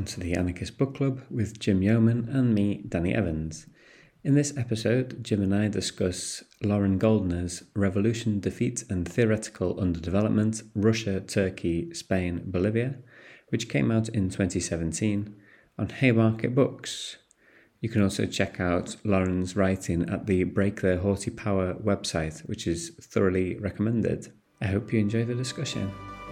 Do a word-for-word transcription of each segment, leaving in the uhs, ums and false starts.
to the Anarchist Book Club with Jim Yeoman and me, Danny Evans. In this episode, Jim and I discuss Lauren Goldner's Revolution, Defeat and Theoretical Underdevelopment, Russia, Turkey, Spain, Bolivia, which came out in twenty seventeen on Haymarket Books. You can also check out Lauren's writing at the Break Their Haughty Power website, which is thoroughly recommended. I hope you enjoy the discussion.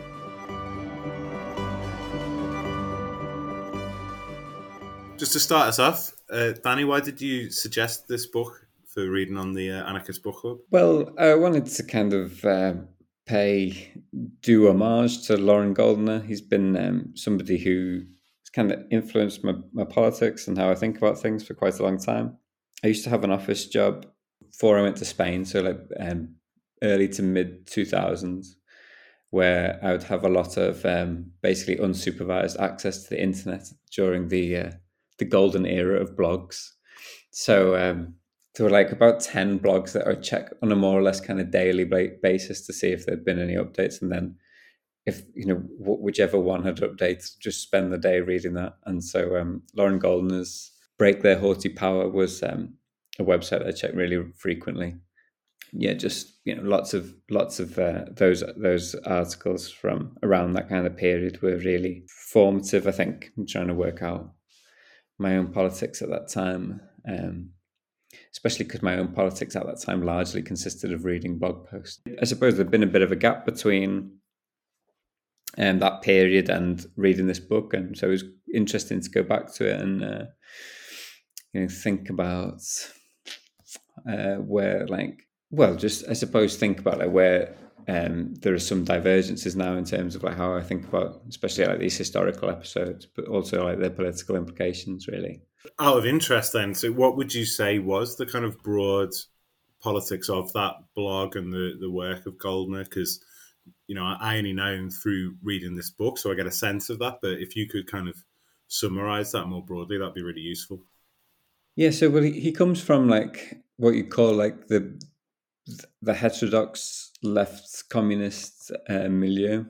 Just to start us off, uh, Danny, why did you suggest this book for reading on the uh, Anarchist Book Club? Well, I wanted to kind of uh, pay due homage to Lauren Goldner. He's been um, somebody who has kind of influenced my, my politics and how I think about things for quite a long time. I used to have an office job before I went to Spain, so like um, early to mid two thousands, where I would have a lot of um, basically unsupervised access to the internet during the uh, the golden era of blogs. So um, there were like about ten blogs that I would check on a more or less kind of daily basis to see if there'd been any updates. And then if, you know, whichever one had updates, just spend the day reading that. And so um, Lauren Goldner's Break Their Haughty Power was um, a website I checked really frequently. Yeah, just, you know, lots of lots of uh, those those articles from around that kind of period were really formative, I think, in trying to work out my own politics at that time, um, especially because my own politics at that time largely consisted of reading blog posts. I suppose there'd been a bit of a gap between um, that period and reading this book, and so it was interesting to go back to it and uh, you know think about uh, where, like, well, just I suppose think about like where um, there are some divergences now in terms of like how I think about, especially like these historical episodes, but also like their political implications, really. Out of interest then, so what would you say was the kind of broad politics of that blog and the, the work of Goldner? Because, you know, I only know him through reading this book, so I get a sense of that. But if you could kind of summarize that more broadly, that'd be really useful. Yeah, so well, he, he comes from like what you call like the the heterodox left communist uh, milieu.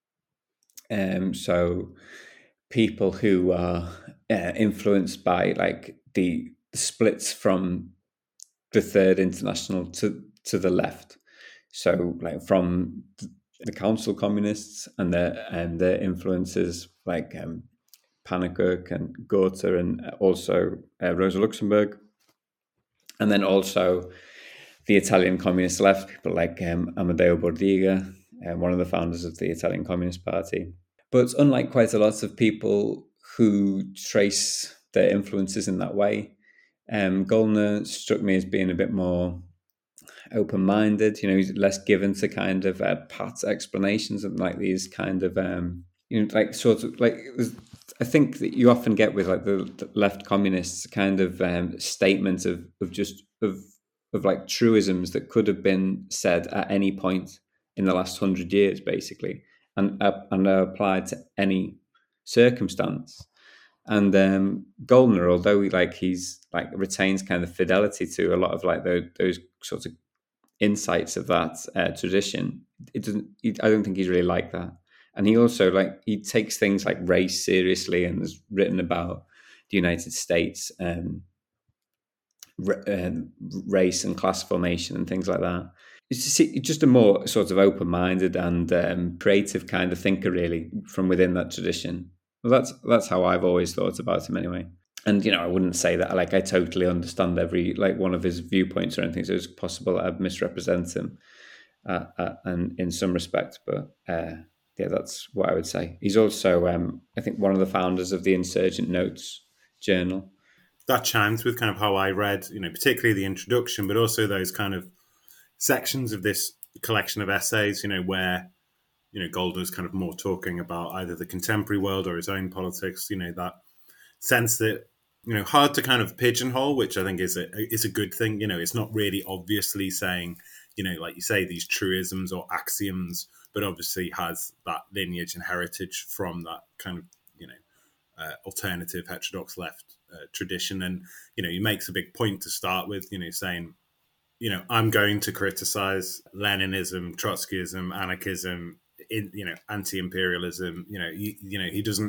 Um, so people who are uh, influenced by like the, the splits from the Third International to to the left. So like from the Council Communists and their and their influences like um, Pannekoek and Gotha and also uh, Rosa Luxemburg, and then also the Italian communist left, people like um, Amadeo Bordiga, uh, one of the founders of the Italian Communist Party. But unlike quite a lot of people who trace their influences in that way, um, Goldner struck me as being a bit more open-minded. You know, he's less given to kind of uh, pat explanations and like these kind of, um, you know, like sort of like, I think that you often get with like the, the left communists kind of um, statements of, of just, of, of like truisms that could have been said at any point in the last hundred years, basically, and uh, and are applied to any circumstance. And um, Goldner, although he like he's like retains kind of fidelity to a lot of like those, those sorts of insights of that uh, tradition, it doesn't. He, I don't think he's really like that. And he also like he takes things like race seriously and has written about the United States. Um, Uh, race and class formation and things like that. It's just, just a more sort of open-minded and um, creative kind of thinker, really, from within that tradition. Well, that's that's how I've always thought about him, anyway. And you know, I wouldn't say that like I totally understand every like one of his viewpoints or anything. So it's possible that I'd misrepresent him, uh, uh, and in some respect, but uh, yeah, that's what I would say. He's also, um, I think, one of the founders of the Insurgent Notes journal. That chimes with kind of how I read, you know, particularly the introduction, but also those kind of sections of this collection of essays, you know, where, you know, Goldner's kind of more talking about either the contemporary world or his own politics, you know, that sense that, you know, hard to kind of pigeonhole, which I think is a, is a good thing. You know, it's not really obviously saying, you know, like you say, these truisms or axioms, but obviously has that lineage and heritage from that kind of, you know, uh, alternative heterodox left uh, tradition. And, you know, he makes a big point to start with, you know, saying, you know, I'm going to criticize Leninism, Trotskyism, anarchism, in, you know, anti-imperialism. You know, he, you know, he doesn't,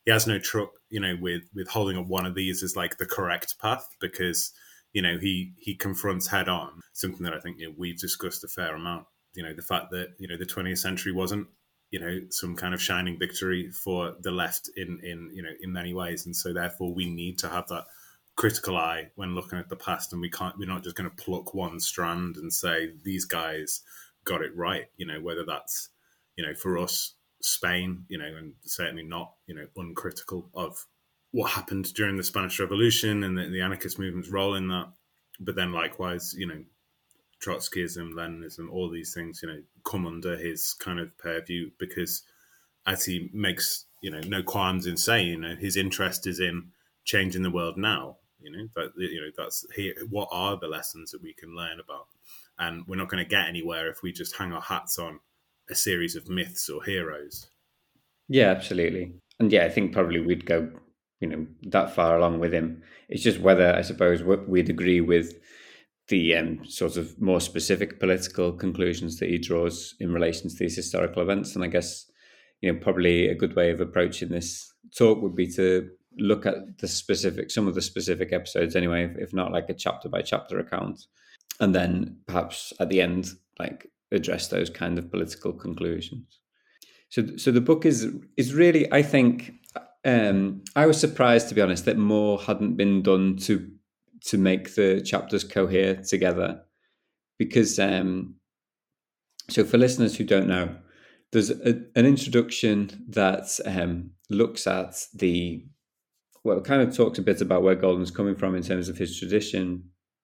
he has no truck, you know, with with holding up one of these as like the correct path, because you know he he confronts head on something that I think, you know, we've discussed a fair amount. You know, the fact that, you know, the twentieth century wasn't, you know, some kind of shining victory for the left in in you know in many ways, and so therefore we need to have that critical eye when looking at the past, and we can't we're not just going to pluck one strand and say these guys got it right. You know, whether that's, you know, for us, Spain, you know, and certainly not, you know, uncritical of what happened during the Spanish Revolution and the, the anarchist movement's role in that. But then likewise, you know, Trotskyism, Leninism, all these things, you know, come under his kind of purview, because as he makes, you know, no qualms in saying, you know, his interest is in changing the world now. You know, that, you know, that's he, what are the lessons that we can learn about? And we're not going to get anywhere if we just hang our hats on a series of myths or heroes. Yeah, absolutely. And yeah, I think probably we'd go, you know, that far along with him. It's just whether, I suppose, we'd agree with the um, sort of more specific political conclusions that he draws in relation to these historical events. And I guess, you know, probably a good way of approaching this talk would be to look at the specific, some of the specific episodes anyway, if, if not like a chapter by chapter account. And then perhaps at the end, like address those kind of political conclusions. So, so the book is is really, I think, um, I was surprised, to be honest, that more hadn't been done to to make the chapters cohere together, because um, so for listeners who don't know, there's a, an introduction that um, looks at the, well, kind of talks a bit about where Golden's coming from in terms of his tradition.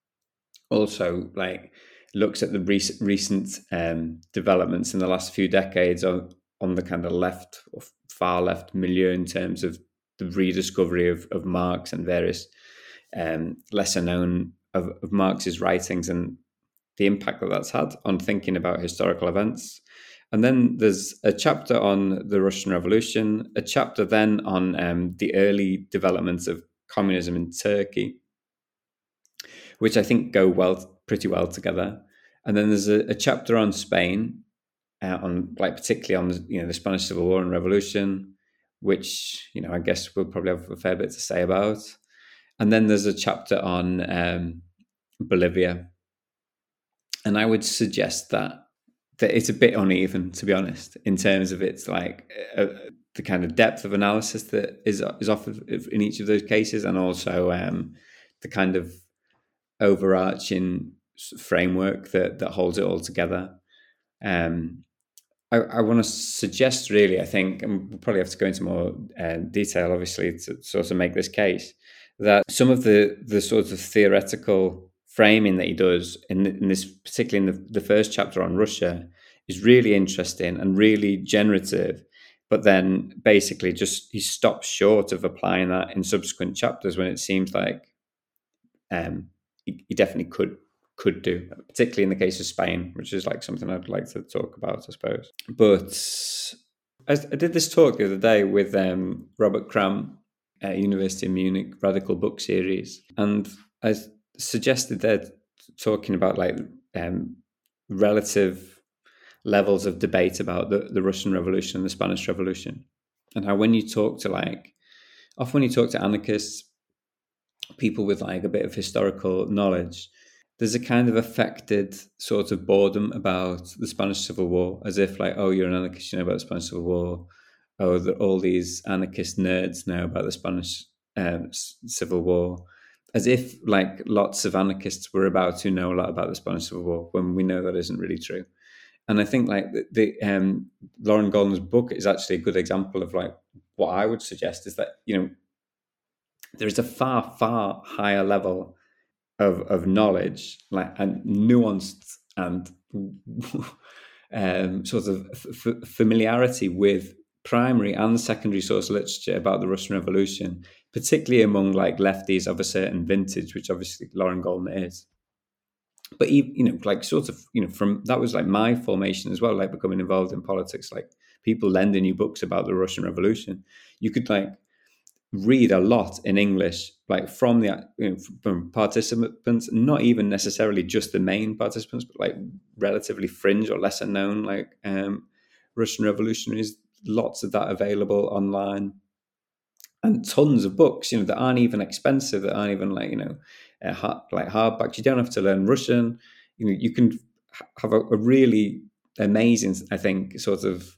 Also, like looks at the recent recent um, developments in the last few decades on on the kind of left or far left milieu in terms of the rediscovery of, of Marx and various um, lesser known of, of Marx's writings and the impact that that's had on thinking about historical events. And then there's a chapter on the Russian Revolution, a chapter then on um, the early developments of communism in Turkey, which I think go well, pretty well together. And then there's a, a chapter on Spain, uh, on like particularly on the, you know, the Spanish Civil War and Revolution, which, you know, I guess we'll probably have a fair bit to say about. And then there's a chapter on um, Bolivia, and I would suggest that that it's a bit uneven, to be honest, in terms of its like uh, the kind of depth of analysis that is is offered in each of those cases, and also um, the kind of overarching framework that that holds it all together. Um, I, I want to suggest, really, I think, and we'll probably have to go into more uh, detail, obviously, to sort of make this case, that some of the the sort of theoretical framing that he does in, in this, particularly in the, the first chapter on Russia, is really interesting and really generative. But then basically just he stops short of applying that in subsequent chapters when it seems like um, he, he definitely could could do, particularly in the case of Spain, which is like something I'd like to talk about, I suppose. But I, I did this talk the other day with um, Robert Cram at University of Munich, Radical Book Series, and I suggested they're talking about like um, relative levels of debate about the, the Russian Revolution and the Spanish Revolution, and how when you talk to like, often when you talk to anarchists, people with like a bit of historical knowledge, there's a kind of affected sort of boredom about the Spanish Civil War, as if like, oh, you're an anarchist, you know about the Spanish Civil War. Oh, the, all these anarchist nerds know about the Spanish um, Civil War, as if like lots of anarchists were about to know a lot about the Spanish Civil War, when we know that isn't really true. And I think like the, the um, Lauren Golden's book is actually a good example of like what I would suggest is that, you know, there is a far, far higher level of of knowledge, like and nuanced and um, sort of f- familiarity with primary and secondary source literature about the Russian Revolution, particularly among like lefties of a certain vintage, which obviously Lauren Golden is. But even, you know, like sort of, you know, from that was like my formation as well, like becoming involved in politics, like people lending you books about the Russian Revolution. You could like read a lot in English, like from the you know, from participants, not even necessarily just the main participants, but like relatively fringe or lesser known, like um, Russian revolutionaries. Lots of that available online. and tons of books, you know, that aren't even expensive, that aren't even like, you know, uh, hard, like hardbacks. You don't have to learn Russian. You know, you can have a, a really amazing, I think, sort of,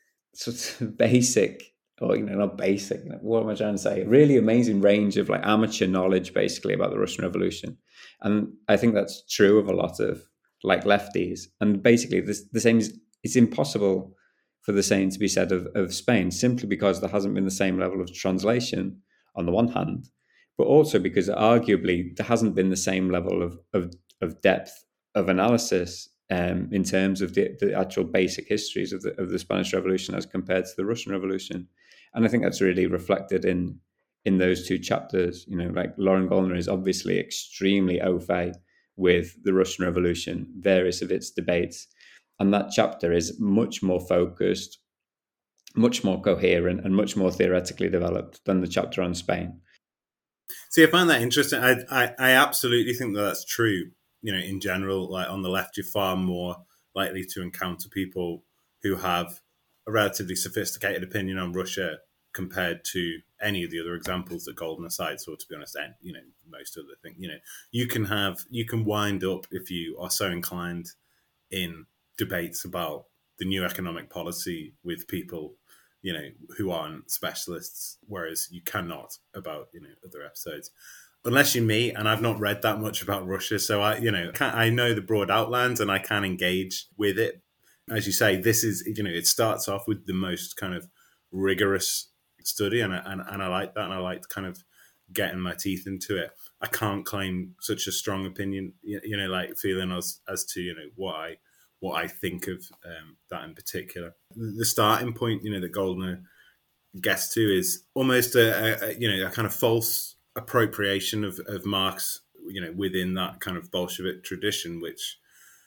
sort of basic, or you know, not basic. You know, what am I trying to say? A really amazing range of like amateur knowledge, basically, about the Russian Revolution, and I think that's true of a lot of like lefties. And basically, this, the same is it's impossible for the same to be said of, of Spain, simply because there hasn't been the same level of translation on the one hand, but also because arguably there hasn't been the same level of of, of depth of analysis um, in terms of the, the actual basic histories of the, of the Spanish Revolution as compared to the Russian Revolution. And I think that's really reflected in in those two chapters. You know, like Lauren Goldner is obviously extremely au fait with the Russian Revolution, various of its debates. And that chapter is much more focused, much more coherent, and much more theoretically developed than the chapter on Spain. See, I find that interesting. I, I, I absolutely think that that's true. You know, in general, like on the left, you're far more likely to encounter people who have a relatively sophisticated opinion on Russia compared to any of the other examples that Goldner cites, or to be honest, and you know, most other things. You know, you can have, you can wind up, if you are so inclined, in debates about the new economic policy with people, you know, who aren't specialists, whereas you cannot about, you know, other episodes. Unless you're me, and I've not read that much about Russia, so I, you know, can, I know the broad outlines and I can engage with it. As you say, this is, you know, it starts off with the most kind of rigorous study, and I, and, and I like that, and I like kind of getting my teeth into it. I can't claim such a strong opinion, you, you know, like feeling as as to, you know, what I what I think of um, that in particular. The starting point, you know, that Goldner gets to is almost a, a you know a kind of false appropriation of, of Marx, you know, within that kind of Bolshevik tradition, which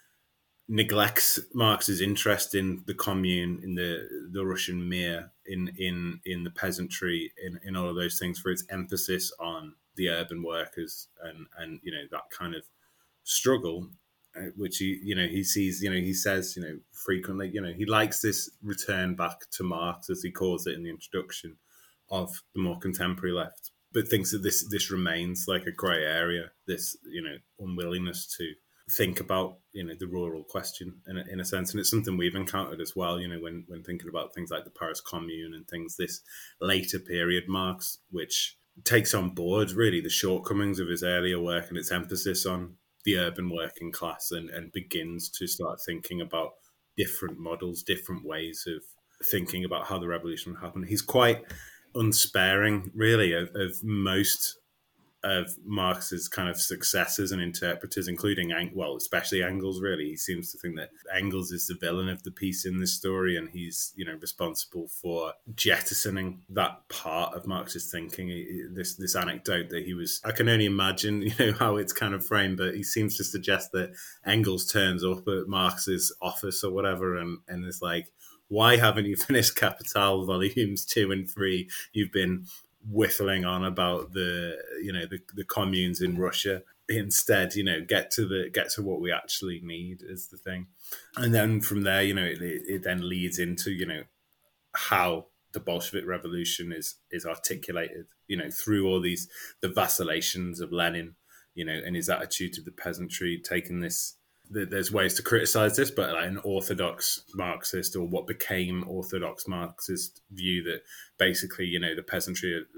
neglects Marx's interest in the commune, in the the Russian mir, in in in the peasantry, in, in all of those things, for its emphasis on the urban workers and and you know that kind of struggle, uh, which he you know he sees you know he says you know frequently you know he likes this return back to Marx, as he calls it in the introduction, of the more contemporary left, but thinks that this this remains like a grey area, this you know unwillingness to think about you know the rural question in a, in a sense, and it's something we've encountered as well. You know, when when thinking about things like the Paris Commune and things, this later period Marx, which takes on board really the shortcomings of his earlier work and its emphasis on the urban working class, and, and begins to start thinking about different models, different ways of thinking about how the revolution would happen. He's quite unsparing, really, of, of most of Marx's kind of successors and interpreters, including, well, especially Engels, really. He seems to think that Engels is the villain of the piece in this story, and he's, you know, responsible for jettisoning that part of Marx's thinking. He, this this anecdote that he was, I can only imagine, you know, how it's kind of framed, but he seems to suggest that Engels turns up at Marx's office or whatever, and, and is like, why haven't you finished Capital volumes two and three? You've been whiffling on about the you know the, the communes in Russia. Instead, you know, get to the get to what we actually need is the thing. And then from there, you know, it, it then leads into, you know, how the Bolshevik Revolution is is articulated, you know, through all these the vacillations of Lenin, you know, and his attitude to the peasantry, taking this. There's ways to criticize this, but like an orthodox Marxist, or what became orthodox Marxist view, that basically, you know, the peasantry are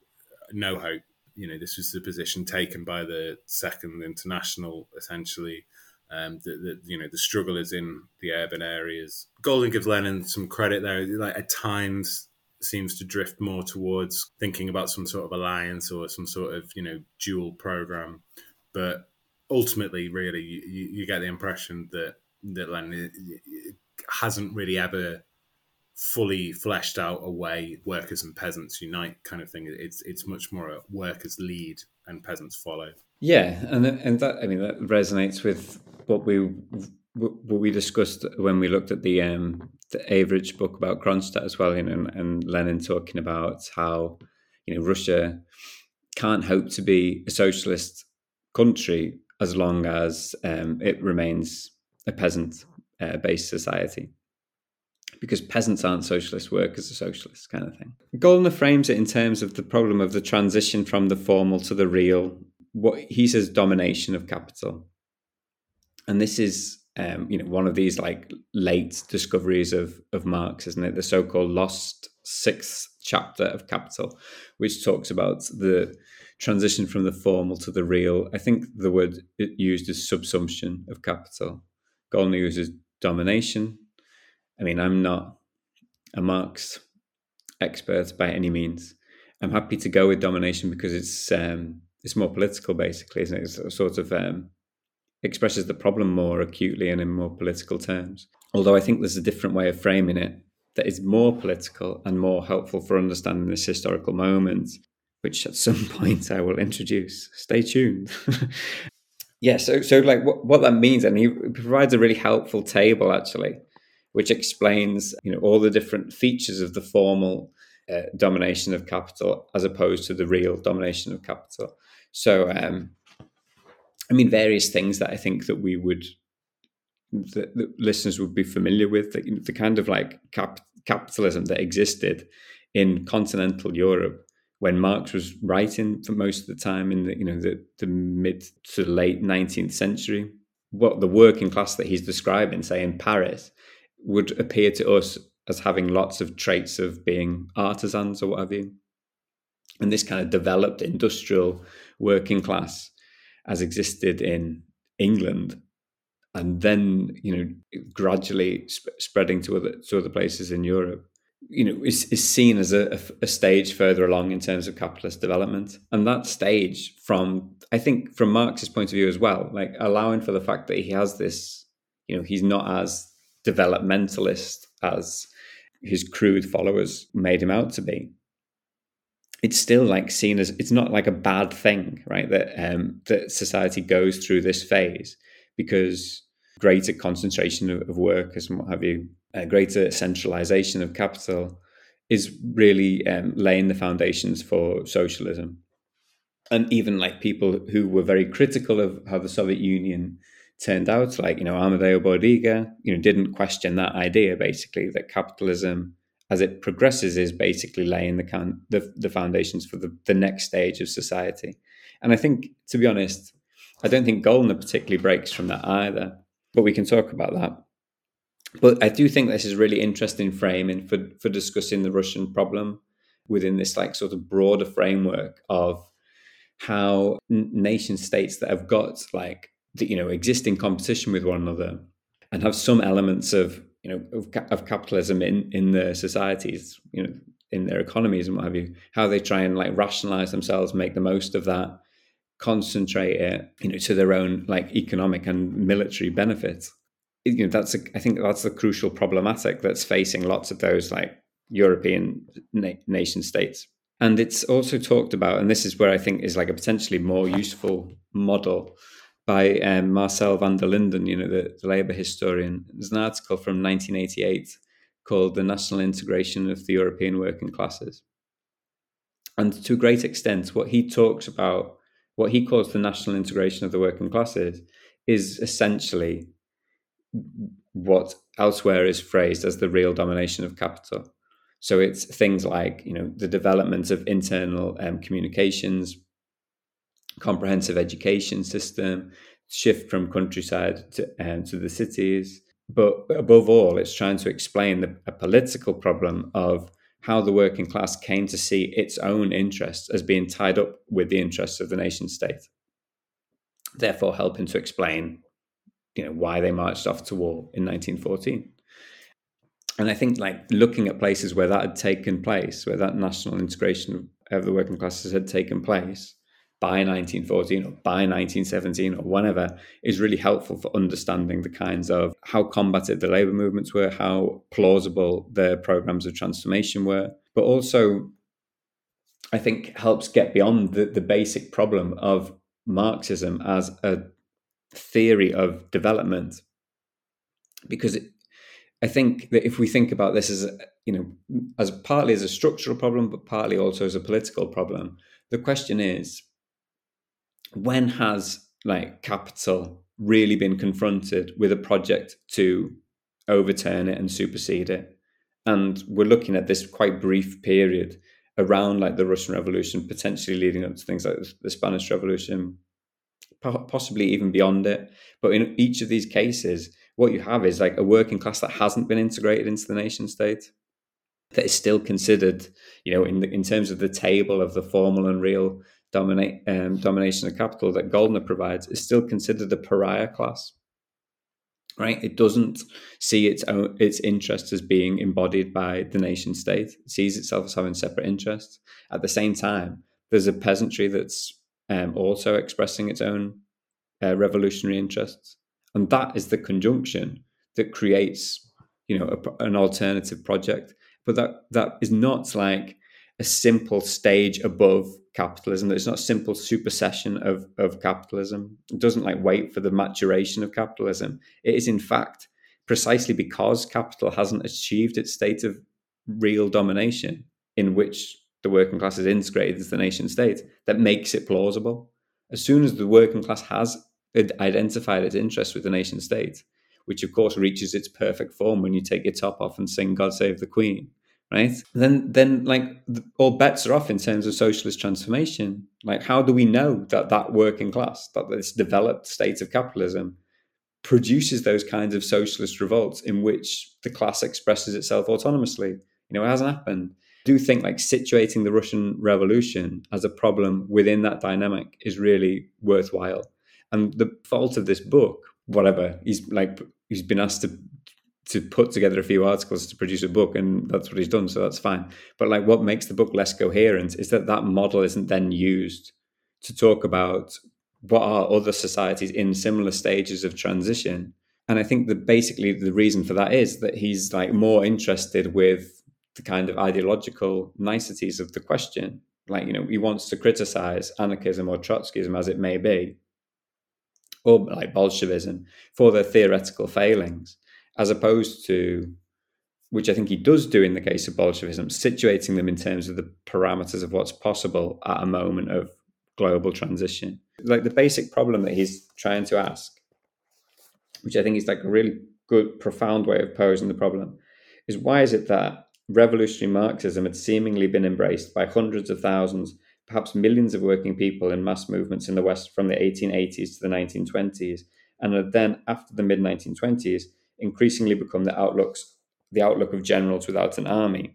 no hope. You know, this was the position taken by the Second International, essentially. Um, that you know, the struggle is in the urban areas. Golding gives Lenin some credit there. Like at times, seems to drift more towards thinking about some sort of alliance or some sort of, you know, dual program, but ultimately, really, you, you get the impression that that Lenin hasn't really ever fully fleshed out a way workers and peasants unite kind of thing. It's it's much more a workers lead and peasants follow. Yeah, and and that, I mean, that resonates with what we what we discussed when we looked at the um, the Average book about Kronstadt as well, you know, and, and Lenin talking about how, you know, Russia can't hope to be a socialist country as long as um, it remains a peasant-based uh, society. because peasants aren't socialists, workers are socialists, kind of thing. Goldner frames it in terms of the problem of the transition from the formal to the real, what he says domination of capital. And this is um, you know, one of these like late discoveries of, of Marx, isn't it? The so-called lost sixth chapter of Capital, which talks about the transition from the formal to the real. I think the word used is subsumption of capital. Goldner uses domination. I mean, I'm not a Marx expert by any means. I'm happy to go with domination because it's um, it's more political, basically, isn't it? It's sort of um, expresses the problem more acutely and in more political terms. Although I think there's a different way of framing it that is more political and more helpful for understanding this historical moment, which at some point I will introduce. Stay tuned. yeah, so so like what, what that means, and he provides a really helpful table actually, which explains, you know, all the different features of the formal uh, domination of capital as opposed to the real domination of capital. So, um, I mean, various things that I think that we would, that, that listeners would be familiar with, the, the kind of like cap, capitalism that existed in continental Europe when Marx was writing for most of the time in the, you know, the, the mid to late nineteenth century. What the working class that he's describing, say in Paris, would appear to us as having lots of traits of being artisans or what have you. And this kind of developed industrial working class as existed in England, and then, you know, gradually sp- spreading to other to other places in Europe, you know, is, is seen as a, a stage further along in terms of capitalist development. And that stage, from, I think, from Marx's point of view as well, like allowing for the fact that he has this, you know, he's not as developmentalist as his crude followers made him out to be. It's still like seen as, it's not like a bad thing, right? That um, that society goes through this phase because greater concentration of, of workers and what have you, a greater centralization of capital is really um, laying the foundations for socialism. And even like people who were very critical of how the Soviet Union turned out, like, you know, Amadeo Bordiga, you know, didn't question that idea, basically, that capitalism, as it progresses, is basically laying the can- the, the foundations for the, the next stage of society. And I think, to be honest, I don't think Goldner particularly breaks from that either, but we can talk about that. But I do think this is really interesting framing for, for discussing the Russian problem within this like sort of broader framework of how n- nation states that have got like, the, you know, existing competition with one another and have some elements of, you know, of, of capitalism in, in their societies, you know, in their economies and what have you, how they try and like rationalize themselves, make the most of that, concentrate it, you know, to their own like economic and military benefits. You know, that's a, I think that's the crucial problematic that's facing lots of those like European na- nation states. And it's also talked about, and this is where I think is like a potentially more useful model by um, Marcel van der Linden, you know, the, the Labour historian. There's an article from nineteen eighty-eight called The National Integration of the European Working Classes. And to a great extent, what he talks about, what he calls the national integration of the working classes, is essentially what elsewhere is phrased as the real domination of capital. So it's things like, you know, the development of internal um, communications, comprehensive education system, shift from countryside to, um, to the cities. But above all, it's trying to explain the, a political problem of how the working class came to see its own interests as being tied up with the interests of the nation state, therefore helping to explain, you know, why they marched off to war in nineteen fourteen. And I think like looking at places where that had taken place, where that national integration of the working classes had taken place by nineteen fourteen or by nineteen seventeen or whenever, is really helpful for understanding the kinds of how combative the labour movements were, how plausible their programs of transformation were, but also I think helps get beyond the, the basic problem of Marxism as a theory of development. Because it, I think that if we think about this as, you know, as partly as a structural problem, but partly also as a political problem, the question is, when has like capital really been confronted with a project to overturn it and supersede it? And we're looking at this quite brief period around like the Russian Revolution, potentially leading up to things like the Spanish Revolution, possibly even beyond it. But in each of these cases, what you have is like a working class that hasn't been integrated into the nation state, that is still considered, you know, in the, in terms of the table of the formal and real dominate um, domination of capital that Goldner provides, is still considered a pariah class. Right? It doesn't see its own its interests as being embodied by the nation state. It sees itself as having separate interests. At the same time, there's a peasantry that's um, also expressing its own uh, revolutionary interests, and that is the conjunction that creates, you know, a, an alternative project. But that that is not like a simple stage above capitalism. It's not a simple supersession of, of capitalism. It doesn't like wait for the maturation of capitalism. It is in fact precisely because capital hasn't achieved its state of real domination, in which the working class is integrated into the nation state, that makes it plausible. As soon as the working class has identified its interest with the nation state, which of course reaches its perfect form when you take your top off and sing God Save the Queen, right? Then, then like all bets are off in terms of socialist transformation. Like, how do we know that that working class, that this developed state of capitalism, produces those kinds of socialist revolts in which the class expresses itself autonomously? You know, it hasn't happened. I do think like situating the Russian Revolution as a problem within that dynamic is really worthwhile. And the fault of this book, whatever, he's like he's been asked to to put together a few articles to produce a book, and that's what he's done, so that's fine. But like what makes the book less coherent is that that model isn't then used to talk about what are other societies in similar stages of transition. And I think that basically the reason for that is that he's like more interested with the kind of ideological niceties of the question. Like, you know, he wants to criticize anarchism or Trotskyism, as it may be, or like Bolshevism, for their theoretical failings, as opposed to, which I think he does do in the case of Bolshevism, situating them in terms of the parameters of what's possible at a moment of global transition. Like the basic problem that he's trying to ask, which I think is like a really good, profound way of posing the problem, is why is it that revolutionary Marxism had seemingly been embraced by hundreds of thousands, perhaps millions of working people in mass movements in the West from the eighteen eighties to the nineteen twenties, and had then, after the mid nineteen twenties, increasingly become the outlooks, the outlook of generals without an army.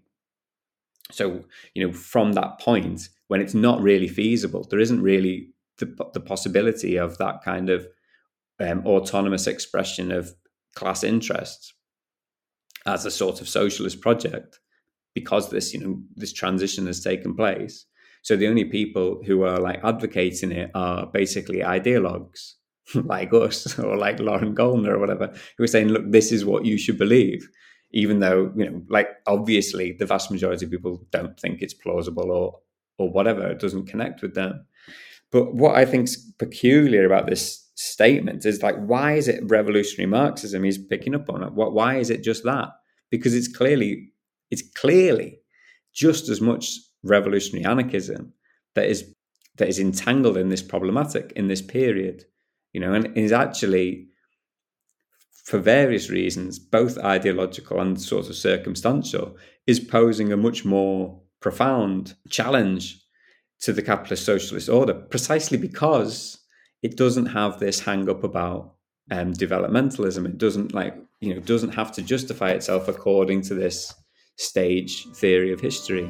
So, you know, from that point, when it's not really feasible, there isn't really the, the possibility of that kind of um, autonomous expression of class interests as a sort of socialist project, because this, you know, this transition has taken place. So the only people who are like advocating it are basically ideologues like us or like Lauren Goldner or whatever, who are saying, look, this is what you should believe, even though, you know, like obviously the vast majority of people don't think it's plausible or or whatever, it doesn't connect with them. But what I think's peculiar about this statement is like, why is it revolutionary Marxism he's picking up on? It? What? Why is it just that? Because it's clearly, it's clearly just as much revolutionary anarchism that is that is entangled in this problematic in this period, you know, and is actually, for various reasons, both ideological and sort of circumstantial, is posing a much more profound challenge to the capitalist socialist order, precisely because it doesn't have this hang up about um, developmentalism. It doesn't like, you know, doesn't have to justify itself according to this stage theory of history.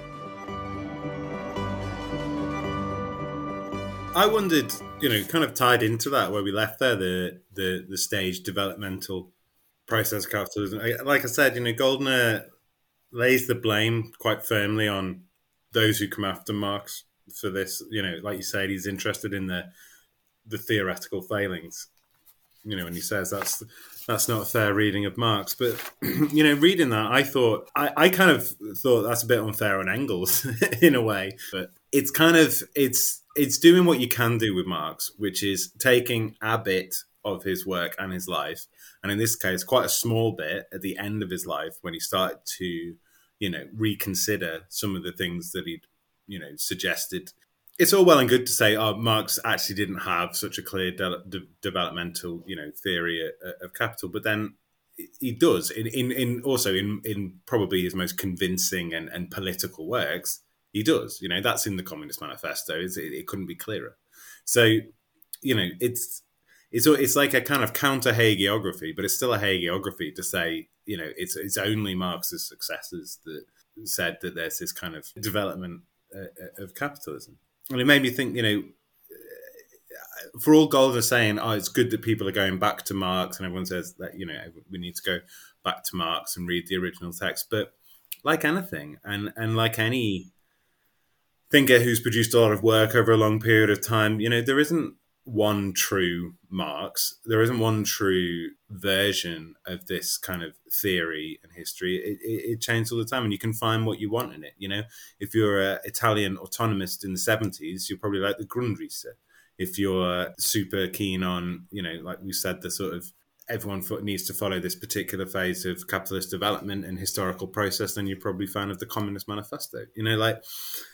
I wondered, you know, kind of tied into that where we left there, the the the stage developmental process of capitalism. Like I said, you know, Goldner lays the blame quite firmly on those who come after Marx for this. You know, like you said, he's interested in the the theoretical failings. You know, and he says that's that's not a fair reading of Marx. But you know, reading that, I thought I, I kind of thought that's a bit unfair on Engels in a way. But it's kind of it's it's doing what you can do with Marx, which is taking a bit of his work and his life, and in this case, quite a small bit at the end of his life when he started to, you know, reconsider some of the things that he'd, you know, suggested. It's all well and good to say, oh, Marx actually didn't have such a clear de- de- developmental, you know, theory of, of capital. But then he does in, in, in also in, in probably his most convincing and, and political works. He does, you know, that's in the Communist Manifesto. It's, it, it couldn't be clearer. So, you know, it's it's it's like a kind of counter hagiography, but it's still a hagiography to say, you know, it's it's only Marx's successors that said that there's this kind of development uh, of capitalism. And it made me think, you know, for all Goldner saying, oh, it's good that people are going back to Marx, and everyone says that, you know, we need to go back to Marx and read the original text. But like anything, and, and like any thinker who's produced a lot of work over a long period of time, you know, there isn't one true Marx. There isn't one true version of this kind of theory and history. It, it, it changes all the time, and you can find what you want in it. You know, if you're an Italian autonomist in the seventies, you're probably like the Grundrisse. If you're super keen on, you know, like we said, the sort of everyone needs to follow this particular phase of capitalist development and historical process, then you're probably a fan of the Communist Manifesto. You know, like,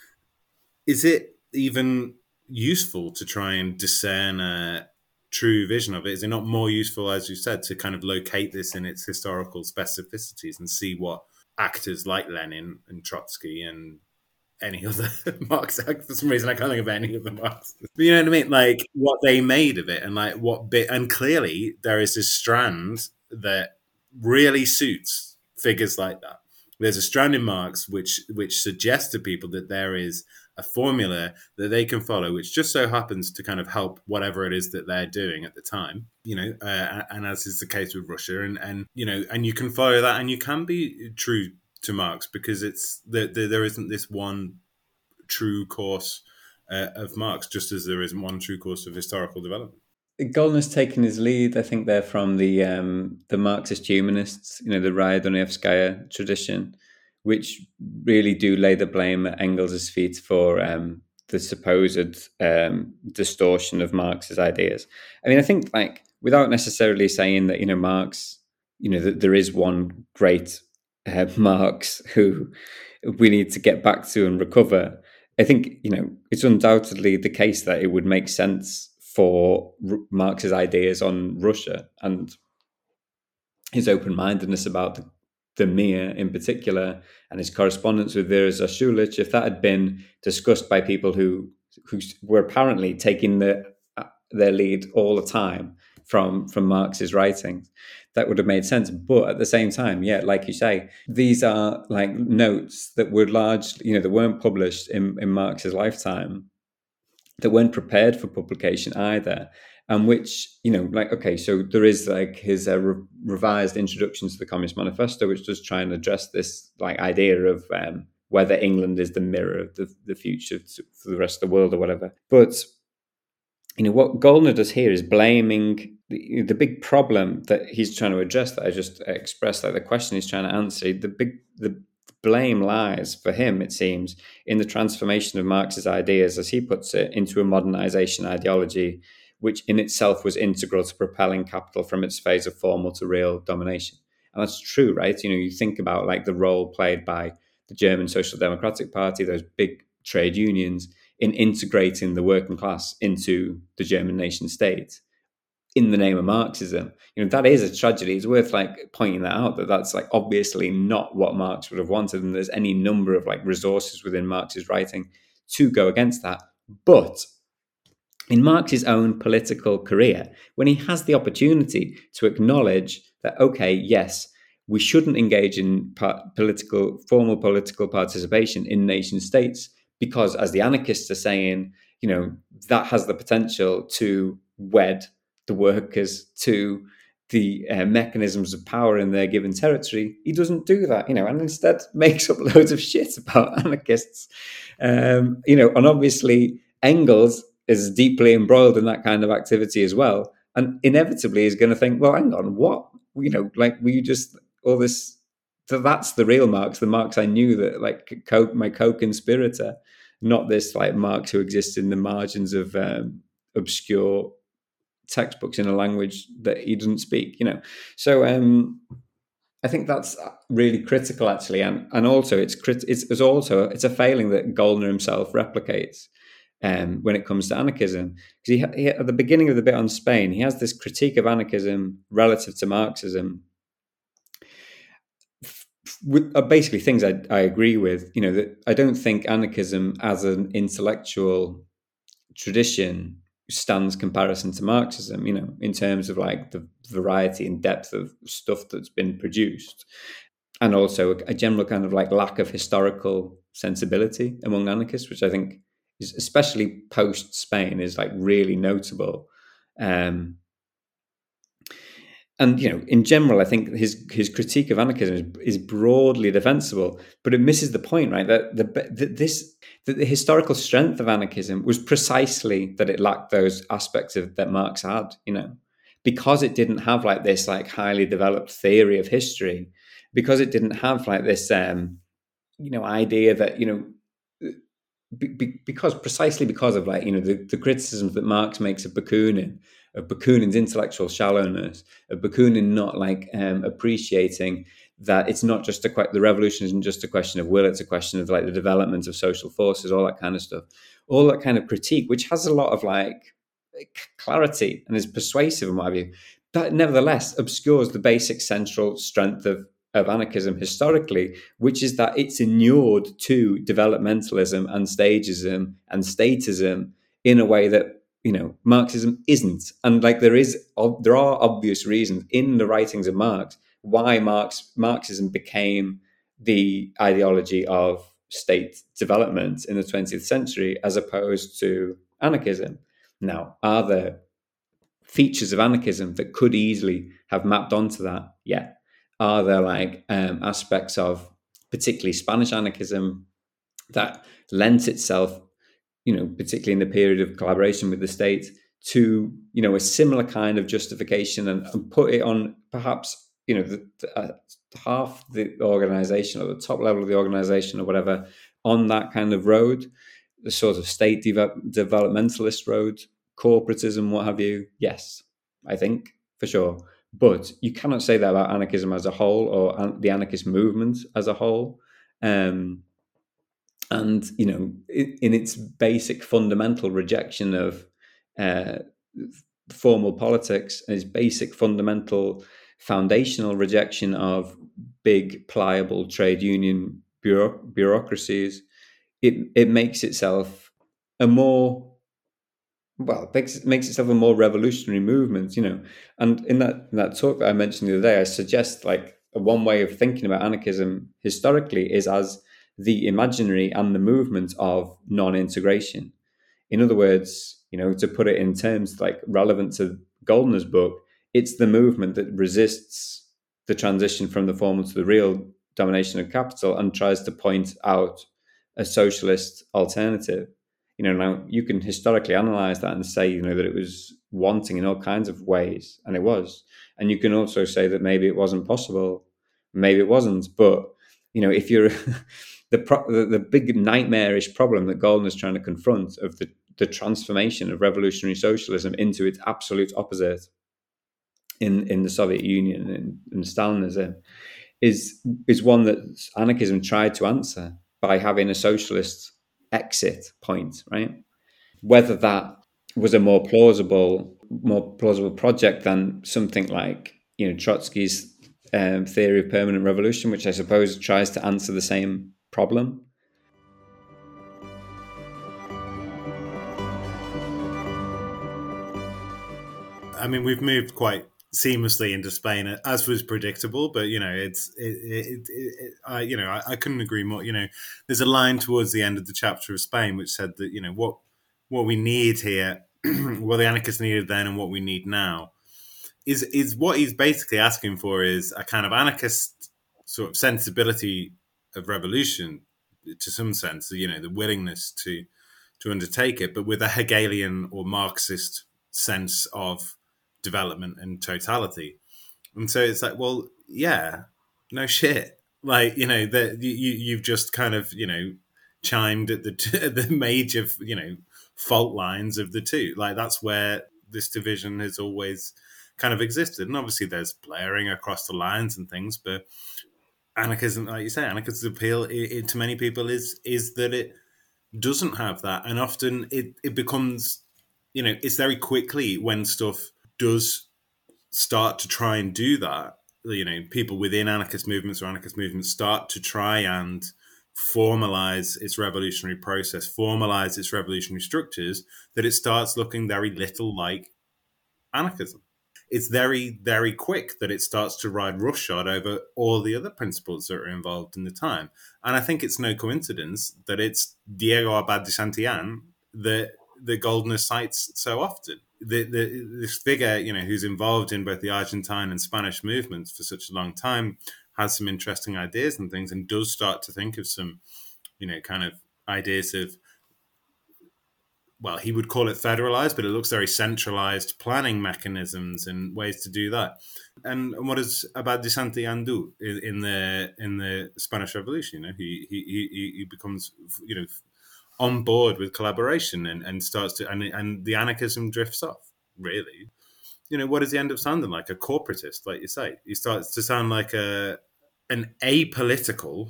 is it even useful to try and discern a true vision of it? Is it not more useful, as you said, to kind of locate this in its historical specificities and see what actors like Lenin and Trotsky and any other Marx, for some reason I can't think of any of the Marx. But you know what I mean? Like what they made of it, and like what bit, and clearly there is this strand that really suits figures like that. There's a strand in Marx which which suggests to people that there is a formula that they can follow, which just so happens to kind of help whatever it is that they're doing at the time, you know, uh, and as is the case with Russia, and, and, you know, and you can follow that, and you can be true to Marx, because it's the, the, there isn't this one true course uh, of Marx, just as there isn't one true course of historical development. Goldner's taken his lead. I think they're from the um, the Marxist humanists, you know, the Raya Dunayevskaya tradition, which really do lay the blame at Engels' feet for um, the supposed um, distortion of Marx's ideas. I mean, I think, like, without necessarily saying that, you know, Marx, you know, that there is one great uh, Marx who we need to get back to and recover, I think, you know, it's undoubtedly the case that it would make sense for R- Marx's ideas on Russia and his open-mindedness about the, the Mir in particular, and his correspondence with Vera Zasulich, if that had been discussed by people who who were apparently taking the, uh, their lead all the time from, from Marx's writings, that would have made sense. But at the same time, yeah, like you say, these are like notes that were largely, you know, that weren't published in, in Marx's lifetime, that weren't prepared for publication either, and which, you know, like, okay, so there is like his uh, re- revised introduction to the Communist Manifesto, which does try and address this like idea of um, whether England is the mirror of the, the future to, for the rest of the world or whatever. But, you know, what Goldner does here is blaming the, the big problem that he's trying to address, that I just expressed, like the question he's trying to answer. The big, the blame lies for him, it seems, in the transformation of Marx's ideas, as he puts it, into a modernization ideology, which in itself was integral to propelling capital from its phase of formal to real domination. And that's true, right? You know, you think about like the role played by the German Social Democratic Party, those big trade unions, in integrating the working class into the German nation state in the name of Marxism. You know, that is a tragedy. It's worth like pointing that out, that that's like obviously not what Marx would have wanted, and there's any number of like resources within Marx's writing to go against that. But in Marx's own political career, when he has the opportunity to acknowledge that, okay, yes, we shouldn't engage in political, formal political participation in nation states, because as the anarchists are saying, you know, that has the potential to wed the workers to the uh, mechanisms of power in their given territory. He doesn't do that, you know, and instead makes up loads of shit about anarchists. Um, you know, and obviously Engels is deeply embroiled in that kind of activity as well, and inevitably is going to think, well, hang on, what? You know, like we just, all this, so that's the real Marx, the Marx I knew, that like co- my co-conspirator, not this like Marx who exists in the margins of um, obscure textbooks in a language that he doesn't speak, you know. So um, I think that's really critical, actually, and and also it's crit- it's, it's also it's a failing that Goldner himself replicates um, when it comes to anarchism. Because he, he, at the beginning of the bit on Spain, he has this critique of anarchism relative to Marxism, with, are basically things I, I agree with. You know, that I don't think anarchism as an intellectual tradition stands comparison to Marxism, you know, in terms of like the variety and depth of stuff that's been produced. And also a, a general kind of like lack of historical sensibility among anarchists, which I think is, especially post Spain, is like really notable. Um, and you know, in general, I think his his critique of anarchism is, is broadly defensible, but it misses the point, right? That the, the this that the historical strength of anarchism was precisely that it lacked those aspects of that Marx had, you know, because it didn't have like this like highly developed theory of history, because it didn't have like this um, you know idea that you know. Be, be, because precisely because of like you know the, the criticisms that Marx makes of Bakunin, of Bakunin's intellectual shallowness, of Bakunin not like um, appreciating that it's not just a que- the revolution isn't just a question of will, it's a question of like the development of social forces, all that kind of stuff, all that kind of critique, which has a lot of like clarity and is persuasive and what have you, that nevertheless obscures the basic central strength of of anarchism historically, which is that it's inured to developmentalism and stagism and statism in a way that you know Marxism isn't. And like there is, there are obvious reasons in the writings of Marx why Marx Marxism became the ideology of state development in the twentieth century as opposed to anarchism. Now, are there features of anarchism that could easily have mapped onto that? Yeah. Are there like um, aspects of particularly Spanish anarchism that lent itself, you know, particularly in the period of collaboration with the state, to you know a similar kind of justification and, and put it on perhaps you know the, the, uh, half the organization or the top level of the organization or whatever on that kind of road, the sort of state de- developmentalist road, corporatism, what have you? Yes, I think for sure. But you cannot say that about anarchism as a whole or an- the anarchist movement as a whole. Um, and, you know, in, in its basic fundamental rejection of uh, formal politics, and its basic fundamental foundational rejection of big, pliable trade union bureau- bureaucracies, it, it makes itself a more well, it makes, makes itself a more revolutionary movement, you know. And in that in that talk that I mentioned the other day, I suggest like one way of thinking about anarchism historically is as the imaginary and the movement of non-integration. In other words, you know, to put it in terms like relevant to Goldner's book, it's the movement that resists the transition from the formal to the real domination of capital and tries to point out a socialist alternative. You know, now you can historically analyze that and say, you know, that it was wanting in all kinds of ways, and it was. And you can also say that maybe it wasn't possible, maybe it wasn't. But you know, if you're the, pro- the the big nightmarish problem that Golden is trying to confront of the the transformation of revolutionary socialism into its absolute opposite in in the Soviet Union and, and Stalinism is is one that anarchism tried to answer by having a socialist exit point, right? Whether that was a more plausible, more plausible project than something like you know Trotsky's um, theory of permanent revolution, which I suppose tries to answer the same problem. I mean, we've moved quite seamlessly into Spain, as was predictable. But you know, it's it, it, it, it I you know I, I couldn't agree more. You know, there's a line towards the end of the chapter of Spain which said that you know what what we need here, what the anarchists needed then, and what we need now, is is what he's basically asking for is a kind of anarchist sort of sensibility of revolution, to some sense. You know, the willingness to to undertake it, but with a Hegelian or Marxist sense of development and totality. And so it's like, well, yeah, no shit. Like, you know, that you, you've just kind of, you know, chimed at the, t- the major, you know, fault lines of the two. Like, that's where this division has always kind of existed. And obviously there's blaring across the lines and things, but anarchism, like you say, anarchism's appeal it, it, to many people is is that it doesn't have that. And often it, it becomes, you know, it's very quickly when stuff does start to try and do that, you know, people within anarchist movements or anarchist movements start to try and formalize its revolutionary process, formalize its revolutionary structures, that it starts looking very little like anarchism. It's very, very quick that it starts to ride roughshod over all the other principles that are involved in the time. And I think it's no coincidence that it's Diego Abad de Santillan that the Goldner cites so often. The, the, this figure, you know, who's involved in both the Argentine and Spanish movements for such a long time, has some interesting ideas and things, and does start to think of some, you know, kind of ideas of, well, he would call it federalized, but it looks very centralized planning mechanisms and ways to do that. And what does Abad de Santillan do in, in the in the Spanish Revolution? You know, he he he, he becomes, you know, on board with collaboration and, and starts to and and the anarchism drifts off. Really, you know, what does he end up sounding like? A corporatist, like you say. He starts to sound like a an apolitical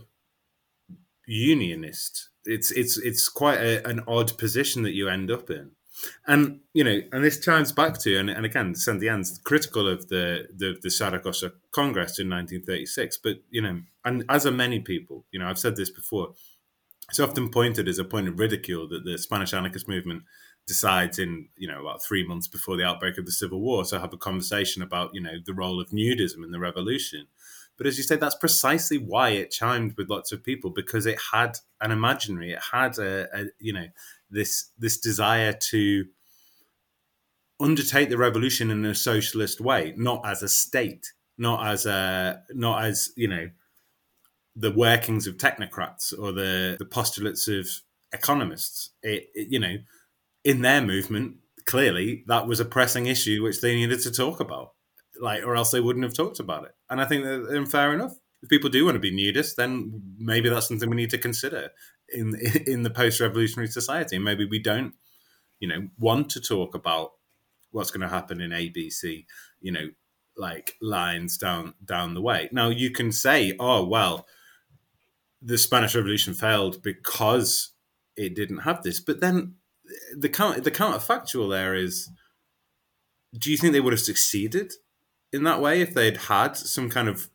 unionist. It's it's it's quite a, an odd position that you end up in, and you know, and this chimes back to and, and again, Santillan's critical of the, the the Saragossa Congress in nineteen thirty-six, but you know, and as are many people, you know, I've said this before. It's often pointed as a point of ridicule that the Spanish anarchist movement decides in, you know, about three months before the outbreak of the Civil War to have a conversation about, you know, the role of nudism in the revolution. But as you say, that's precisely why it chimed with lots of people, because it had an imaginary, it had a, a you know, this this desire to undertake the revolution in a socialist way, not as a state, not as a, not as, you know, the workings of technocrats or the, the postulates of economists. It, it, you know, in their movement, clearly that was a pressing issue which they needed to talk about. Like, or else they wouldn't have talked about it. And I think that, and fair enough. If people do want to be nudists, then maybe that's something we need to consider in in the post-revolutionary society. Maybe we don't, you know, want to talk about what's going to happen in A B C, you know, like lines down down the way. Now you can say, oh well, the Spanish Revolution failed because it didn't have this, but then the count the counterfactual there is, do you think they would have succeeded in that way if they'd had some kind of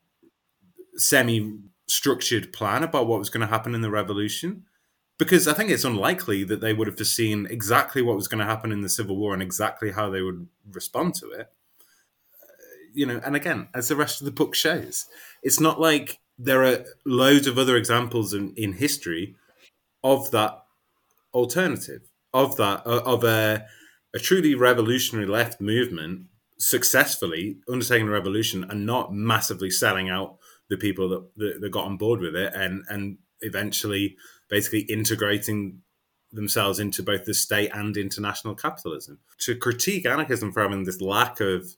semi-structured plan about what was going to happen in the revolution? Because I think it's unlikely that they would have foreseen exactly what was going to happen in the Civil War and exactly how they would respond to it. You know, and again, as the rest of the book shows, it's not like there are loads of other examples in, in history of that alternative, of that, of a, a truly revolutionary left movement successfully undertaking a revolution and not massively selling out the people that, that, that got on board with it and, and eventually basically integrating themselves into both the state and international capitalism. To critique anarchism for having this lack of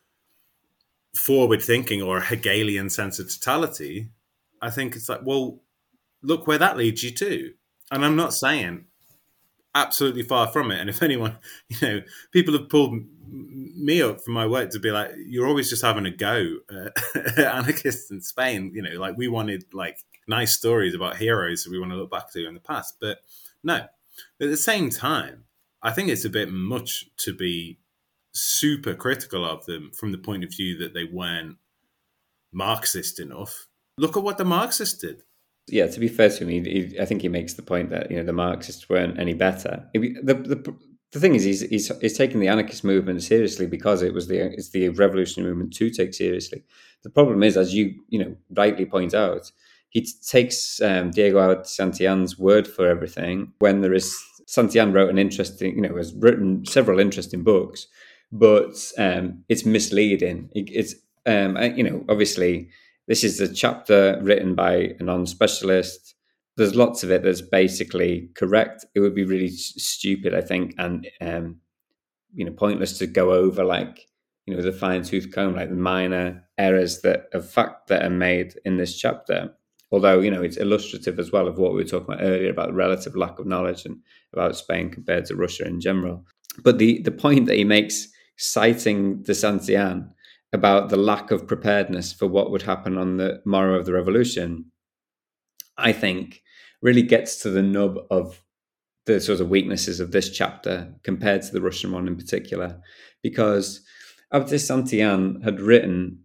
forward thinking or a Hegelian sense of totality, I think it's like, well, look where that leads you to. And I'm not saying absolutely far from it. And if anyone, you know, people have pulled me up from my work to be like, you're always just having a go at anarchists in Spain. You know, like we wanted like nice stories about heroes that we want to look back to in the past. But no, at the same time, I think it's a bit much to be super critical of them from the point of view that they weren't Marxist enough. Look at what the Marxists did. Yeah, to be fair to him, he, he, I think he makes the point that, you know, the Marxists weren't any better. The the, the thing is, he's, he's he's taking the anarchist movement seriously because it was the it's the revolutionary movement to take seriously. The problem is, as you you know rightly point out, he t- takes um, Diego Abad Santillan's word for everything. When there is Santillan wrote an interesting, you know, has written several interesting books, but um, it's misleading. It, it's um, you know, obviously. This is a chapter written by a non-specialist. There's lots of it that's basically correct. It would be really stupid, I think, and um, you know, pointless to go over like, you know, the fine-tooth comb, like the minor errors that of fact that are made in this chapter. Although, you know, it's illustrative as well of what we were talking about earlier about the relative lack of knowledge and about Spain compared to Russia in general. But the the point that he makes, citing de Santillan, about the lack of preparedness for what would happen on the morrow of the revolution, I think really gets to the nub of the sort of weaknesses of this chapter compared to the Russian one in particular, because Abad de Santillan had written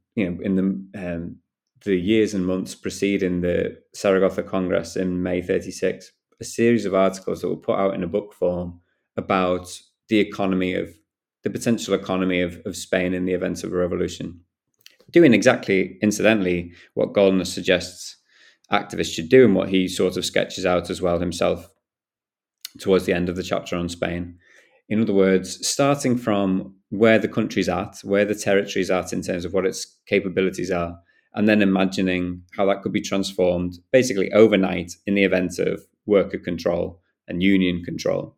you know, in the um, the years and months preceding the Zaragoza Congress in May thirty-six, a series of articles that were put out in a book form about the economy of the potential economy of, of Spain in the event of a revolution, doing exactly, incidentally, what Goldner suggests activists should do and what he sort of sketches out as well himself towards the end of the chapter on Spain. In other words, starting from where the country's at, where the territory's at in terms of what its capabilities are, and then imagining how that could be transformed basically overnight in the event of worker control and union control.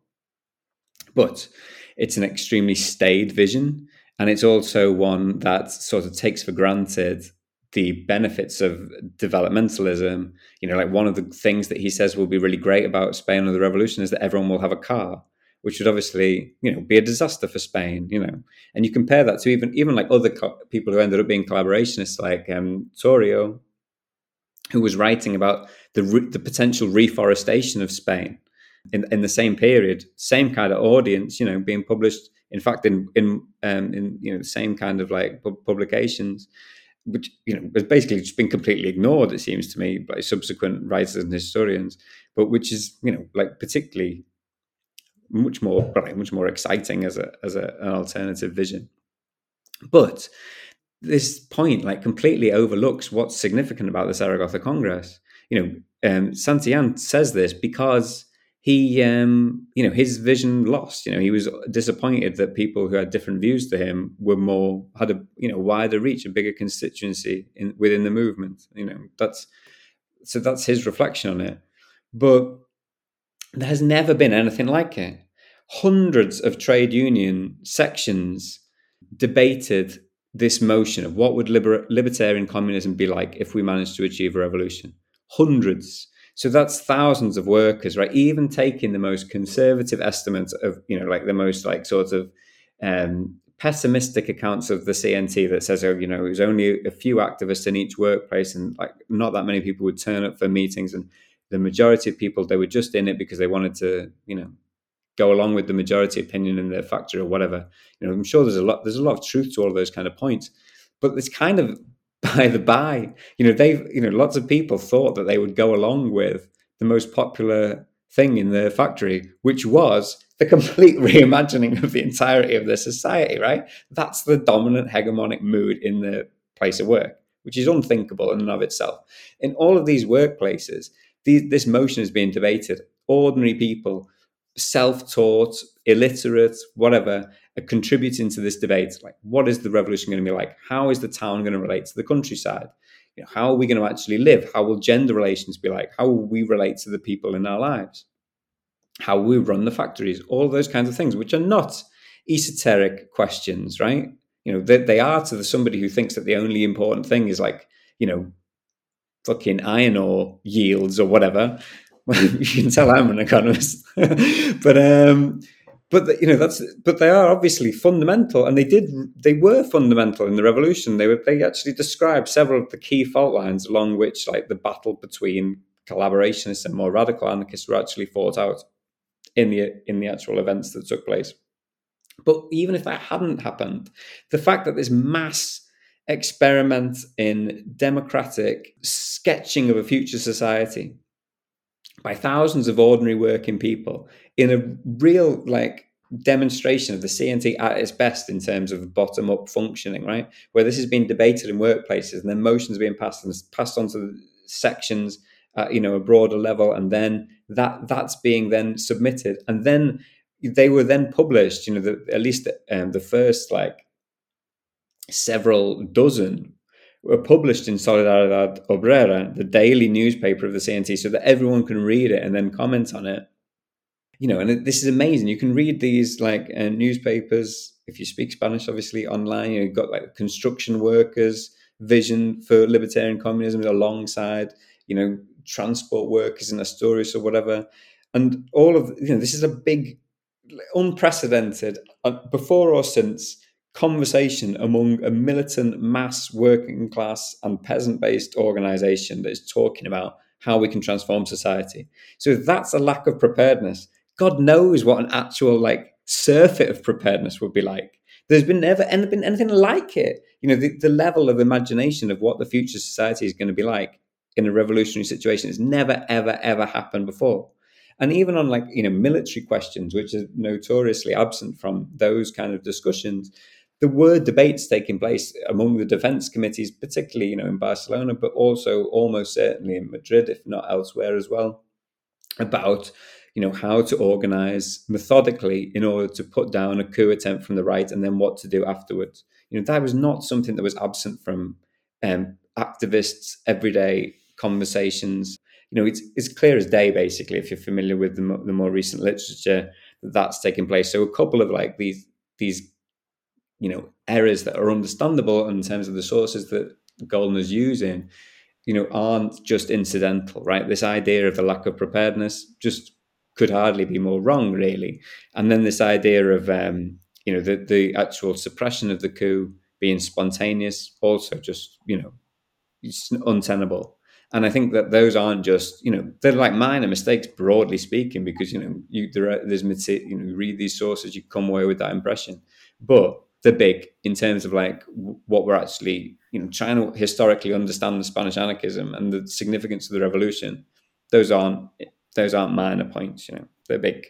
But it's an extremely staid vision, and it's also one that sort of takes for granted the benefits of developmentalism. You know, like one of the things that he says will be really great about Spain or the revolution is that everyone will have a car, which would obviously, you know, be a disaster for Spain, you know. And you compare that to even even like other co- people who ended up being collaborationists, like um, Torrio, who was writing about the re- the potential reforestation of Spain in in the same period, same kind of audience, you know, being published. In fact, in in um, in you know the same kind of like publications, which you know has basically just been completely ignored, it seems to me, by subsequent writers and historians, but which is you know like particularly much more much more exciting as a as a, an alternative vision. But this point like completely overlooks what's significant about the Zaragoza Congress. You know, um, Santillan says this because he, um, you know, his vision lost. You know, he was disappointed that people who had different views to him were more had a you know wider reach, a bigger constituency in, within the movement. You know, that's so that's his reflection on it. But there has never been anything like it. Hundreds of trade union sections debated this motion of what would liber- libertarian communism be like if we managed to achieve a revolution. Hundreds. So that's thousands of workers, right? Even taking the most conservative estimates of, you know, like the most like sort of um, pessimistic accounts of the C N T that says, oh, you know, it was only a few activists in each workplace and like not that many people would turn up for meetings, and the majority of people, they were just in it because they wanted to, you know, go along with the majority opinion in their factory or whatever. You know, I'm sure there's a lot there's a lot of truth to all of those kind of points, but it's kind of by the by. You know, they've you know lots of people thought that they would go along with the most popular thing in their factory, which was the complete reimagining of the entirety of their society. Right? That's the dominant hegemonic mood in the place of work, which is unthinkable in and of itself. In all of these workplaces, these, this motion is being debated. Ordinary people, self-taught, illiterate, whatever, are contributing to this debate. Like, what is the revolution going to be like? How is the town going to relate to the countryside? You know, how are we going to actually live? How will gender relations be like? How will we relate to the people in our lives? How will we run the factories? All those kinds of things, which are not esoteric questions, right? You know, they, they are to the somebody who thinks that the only important thing is like, you know, fucking iron ore yields or whatever. You can tell I'm an economist, but um, but you know that's but they are obviously fundamental, and they did they were fundamental in the revolution. They were they actually described several of the key fault lines along which like the battle between collaborationists and more radical anarchists were actually fought out in the in the actual events that took place. But even if that hadn't happened, the fact that this mass experiment in democratic sketching of a future society by thousands of ordinary working people in a real like demonstration of the C N T at its best in terms of bottom-up functioning, right? Where this has been debated in workplaces and then motions being passed and passed on to the sections at, you know, a broader level, and then that that's being then submitted, and then they were then published. You know, the, at least um, the first like several dozen were published in Solidaridad Obrera, the daily newspaper of the C N T, so that everyone can read it and then comment on it. You know, and it, this is amazing. You can read these like uh, newspapers, if you speak Spanish, obviously, online. You know, you've got like construction workers' vision for libertarian communism alongside, you know, transport workers in Asturias or whatever. And all of, you know, this is a big, unprecedented, uh, before or since, conversation among a militant mass working class and peasant-based organization that is talking about how we can transform society. So if that's a lack of preparedness, God knows what an actual like surfeit of preparedness would be like. There's been never and been anything like it. You know, the, the level of imagination of what the future society is going to be like in a revolutionary situation has never, ever, ever happened before. And even on like, you know, military questions, which are notoriously absent from those kind of discussions, there were debates taking place among the defense committees, particularly, you know, in Barcelona, but also almost certainly in Madrid, if not elsewhere as well, about, you know, how to organize methodically in order to put down a coup attempt from the right and then what to do afterwards. You know, that was not something that was absent from um, activists' everyday conversations. You know, it's, it's clear as day, basically, if you're familiar with the, mo- the more recent literature, that that's taking place. So a couple of like these, these, you know, errors that are understandable in terms of the sources that Goldner's using, you know, aren't just incidental, right? This idea of the lack of preparedness just could hardly be more wrong, really. And then this idea of, um, you know, the, the actual suppression of the coup being spontaneous, also just, you know, it's untenable. And I think that those aren't just, you know, they're like minor mistakes, broadly speaking, because, you know, you there are, there's, you know, you read these sources, you come away with that impression. But they're big in terms of like what we're actually, you know, trying to historically understand the Spanish anarchism and the significance of the revolution. Those aren't those aren't minor points, you know, they're big.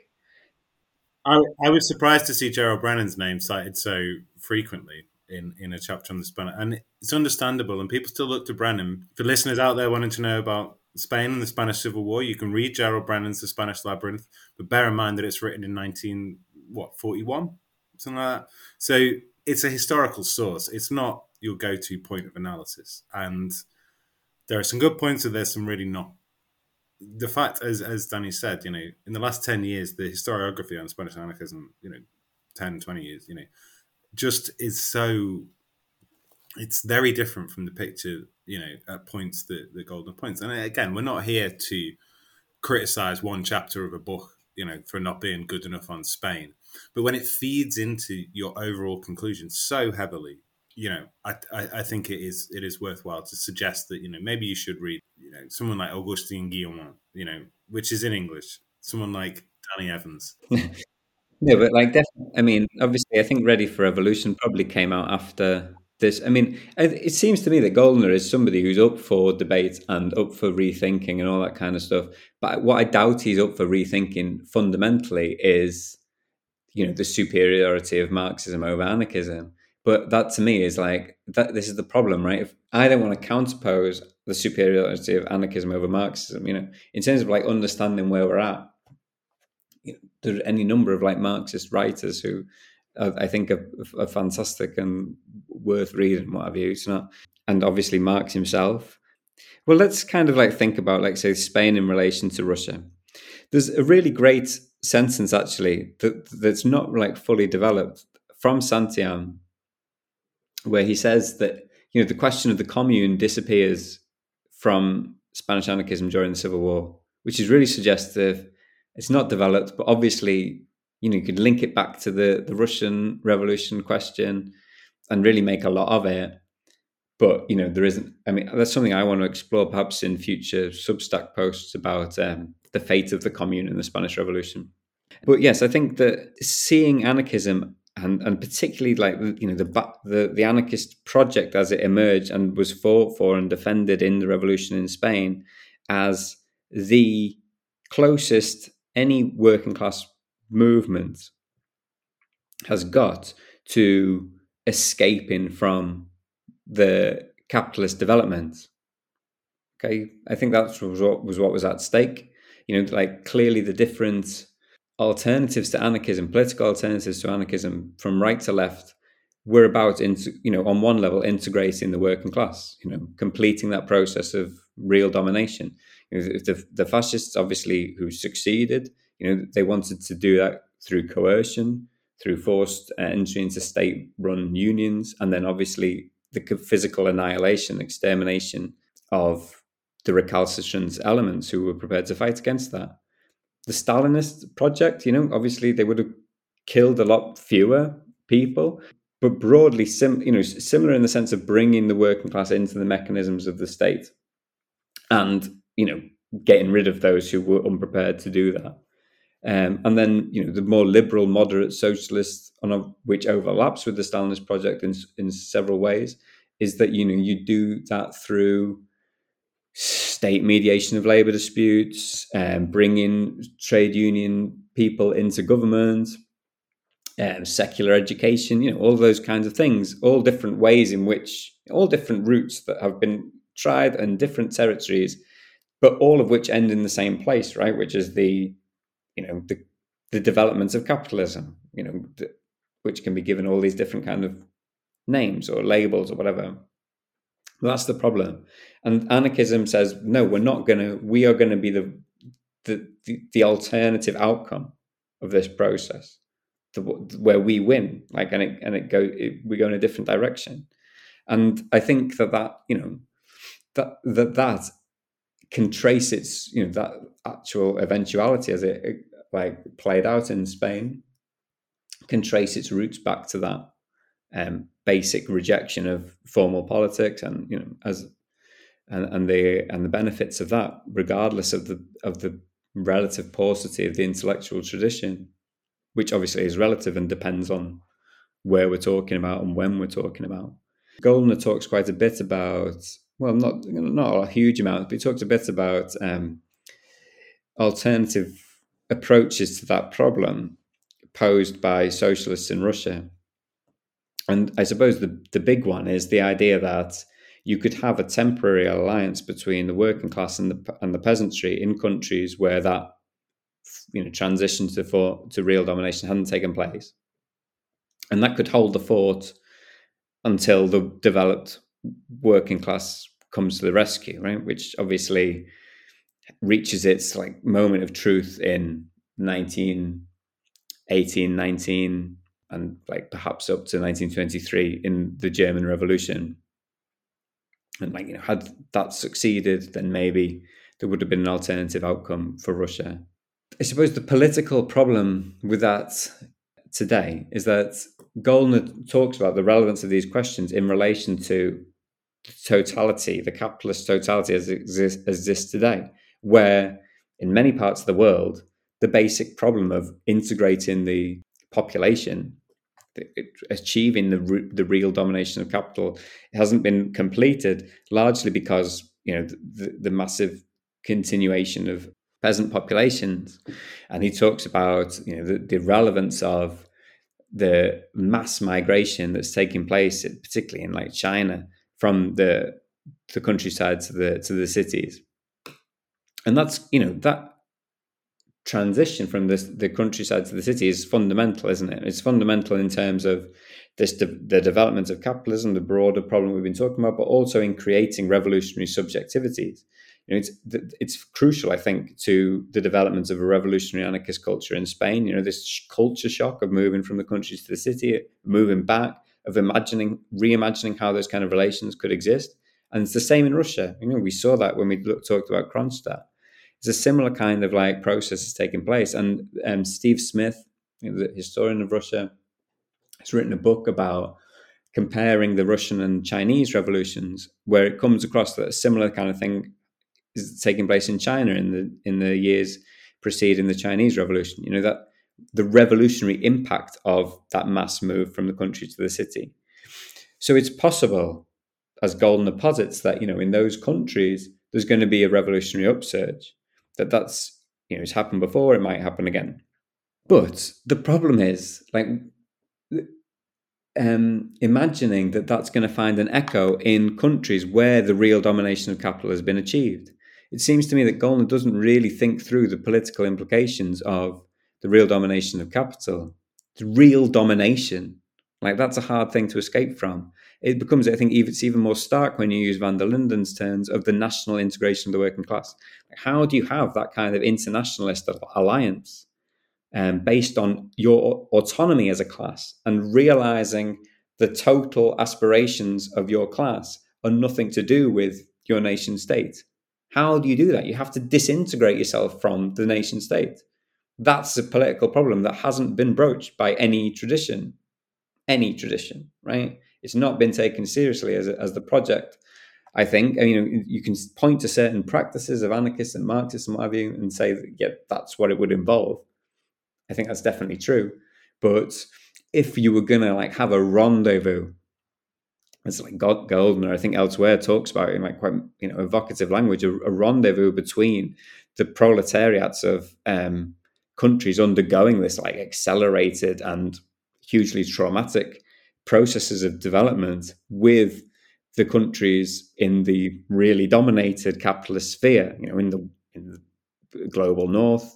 I, I was surprised to see Gerald Brennan's name cited so frequently in, in a chapter on the Spanish, and it's understandable. And people still look to Brennan. For listeners out there wanting to know about Spain and the Spanish Civil War, you can read Gerald Brennan's The Spanish Labyrinth, but bear in mind that it's written in nineteen what forty one, something like that. So it's a historical source. It's not your go to point of analysis, and there are some good points, and there's some really not. The fact, as as Danny said, you know, in the last ten years, the historiography on Spanish anarchism, you know, ten, twenty years, you know, just is so, it's very different from the picture, you know, at points that the Goldner points. And again, we're not here to criticize one chapter of a book, you know, for not being good enough on Spain. But when it feeds into your overall conclusion so heavily, you know, I, I, I think it is it is worthwhile to suggest that, you know, maybe you should read, you know, someone like Augustin Guillaumin, you know, which is in English, someone like Danny Evans. Yeah, but like definitely, I mean, obviously, I think Ready for Revolution probably came out after this. I mean, it seems to me that Goldner is somebody who's up for debate and up for rethinking and all that kind of stuff. But what I doubt he's up for rethinking fundamentally is, you know, the superiority of Marxism over anarchism. But that to me is like that. This is the problem, right? If I don't want to counterpose the superiority of anarchism over Marxism, you know, in terms of like understanding where we're at, you know, there are any number of like Marxist writers who uh, I think are, are fantastic and worth reading, what have you. It's not, and obviously Marx himself. Well, let's kind of like think about, like, say, Spain in relation to Russia. There's a really great sentence actually that that's not like fully developed from Santillan, where he says that, you know, the question of the commune disappears from Spanish anarchism during the Civil War, which is really suggestive. It's not developed, but obviously, you know, you could link it back to the, the Russian Revolution question and really make a lot of it. But, you know, there isn't, I mean, that's something I want to explore perhaps in future Substack posts about um, the fate of the commune in the Spanish Revolution. But yes, I think that seeing anarchism and, and particularly like, you know, the, the the anarchist project as it emerged and was fought for and defended in the revolution in Spain as the closest any working class movement has got to escaping from the capitalist development. Okay, I think that was what was what was at stake. You know, like clearly the different alternatives to anarchism, political alternatives to anarchism, from right to left, were about, into, you know, on one level, integrating the working class. You know, completing that process of real domination. You know, the the fascists, obviously, who succeeded, you know, they wanted to do that through coercion, through forced entry into state-run unions, and then obviously the physical annihilation, extermination of the recalcitrant elements who were prepared to fight against that. The Stalinist project, you know, obviously they would have killed a lot fewer people, but broadly, sim, you know, similar in the sense of bringing the working class into the mechanisms of the state, and, you know, getting rid of those who were unprepared to do that. Um, and then, you know, the more liberal, moderate socialists, on a, which overlaps with the Stalinist project in, in several ways, is that, you know, you do that through state mediation of labor disputes, um, bringing trade union people into government, um, secular education, you know, all those kinds of things, all different ways in which, all different routes that have been tried in different territories, but all of which end in the same place, right? Which is the, you know, the, the development of capitalism, you know, the, which can be given all these different kind of names or labels or whatever. Well, that's the problem. And anarchism says, no, we're not going to, we are going to be the, the, the, the alternative outcome of this process, the, where we win, like, and it, and it go, it, we go in a different direction. And I think that that, you know, that, that, that can trace its, you know, that actual eventuality as it, it like played out in Spain, can trace its roots back to that um, basic rejection of formal politics, and, you know, as and, and the and the benefits of that, regardless of the of the relative paucity of the intellectual tradition, which obviously is relative and depends on where we're talking about and when we're talking about. Goldner talks quite a bit about, well, not not a huge amount, but he talks a bit about um, alternative approaches to that problem posed by socialists in Russia. And I suppose the, the big one is the idea that you could have a temporary alliance between the working class and the and the peasantry in countries where that, you know, transition to for to real domination hadn't taken place, and that could hold the fort until the developed working class comes to the rescue, right? Which obviously reaches its like moment of truth in nineteen eighteen, nineteen, and like perhaps up to nineteen twenty-three in the German Revolution. And like, you know, had that succeeded, then maybe there would have been an alternative outcome for Russia. I suppose the political problem with that today is that Goldner talks about the relevance of these questions in relation to totality, the capitalist totality as it exists, as exists today, where in many parts of the world, the basic problem of integrating the population, achieving the the real domination of capital, hasn't been completed, largely because, you know, the, the massive continuation of peasant populations. And he talks about, you know, the, the relevance of the mass migration that's taking place, particularly in like China, from the the countryside to the to the cities. And that's, you know, that transition from this, the countryside to the city is fundamental, isn't it? It's fundamental in terms of this, de- the development of capitalism, the broader problem we've been talking about, but also in creating revolutionary subjectivities. You know, it's it's crucial, I think, to the development of a revolutionary anarchist culture in Spain. You know, this culture shock of moving from the country to the city, moving back, of imagining, reimagining how those kind of relations could exist. And it's the same in Russia. You know, we saw that when we looked, talked about Kronstadt. It's a similar kind of like process is taking place. And um, Steve Smith, you know, the historian of Russia, has written a book about comparing the Russian and Chinese revolutions, where it comes across that a similar kind of thing is taking place in China in the in the years preceding the Chinese Revolution. You know, that the revolutionary impact of that mass move from the country to the city. So it's possible, as Goldner posits, that, you know, in those countries there's going to be a revolutionary upsurge. That that's, you know, it's happened before, it might happen again. But the problem is, like, um, imagining that that's going to find an echo in countries where the real domination of capital has been achieved. It seems to me that Goldner doesn't really think through the political implications of the real domination of capital. The real domination, like, that's a hard thing to escape from. It becomes, I think, it's even more stark when you use van der Linden's terms of the national integration of the working class. How do you have that kind of internationalist alliance um, based on your autonomy as a class and realizing the total aspirations of your class are nothing to do with your nation state? How do you do that? You have to disintegrate yourself from the nation state. That's a political problem that hasn't been broached by any tradition, any tradition, right? It's not been taken seriously as, a, as the project, I think. I mean, you can point to certain practices of anarchists and Marxists and what have you and say that, yeah, that's what it would involve. I think that's definitely true. But if you were gonna like have a rendezvous, it's like Goldner, I think elsewhere talks about it in like quite you know evocative language, a, a rendezvous between the proletariats of um, countries undergoing this like accelerated and hugely traumatic processes of development with the countries in the really dominated capitalist sphere, you know, in the in the global north,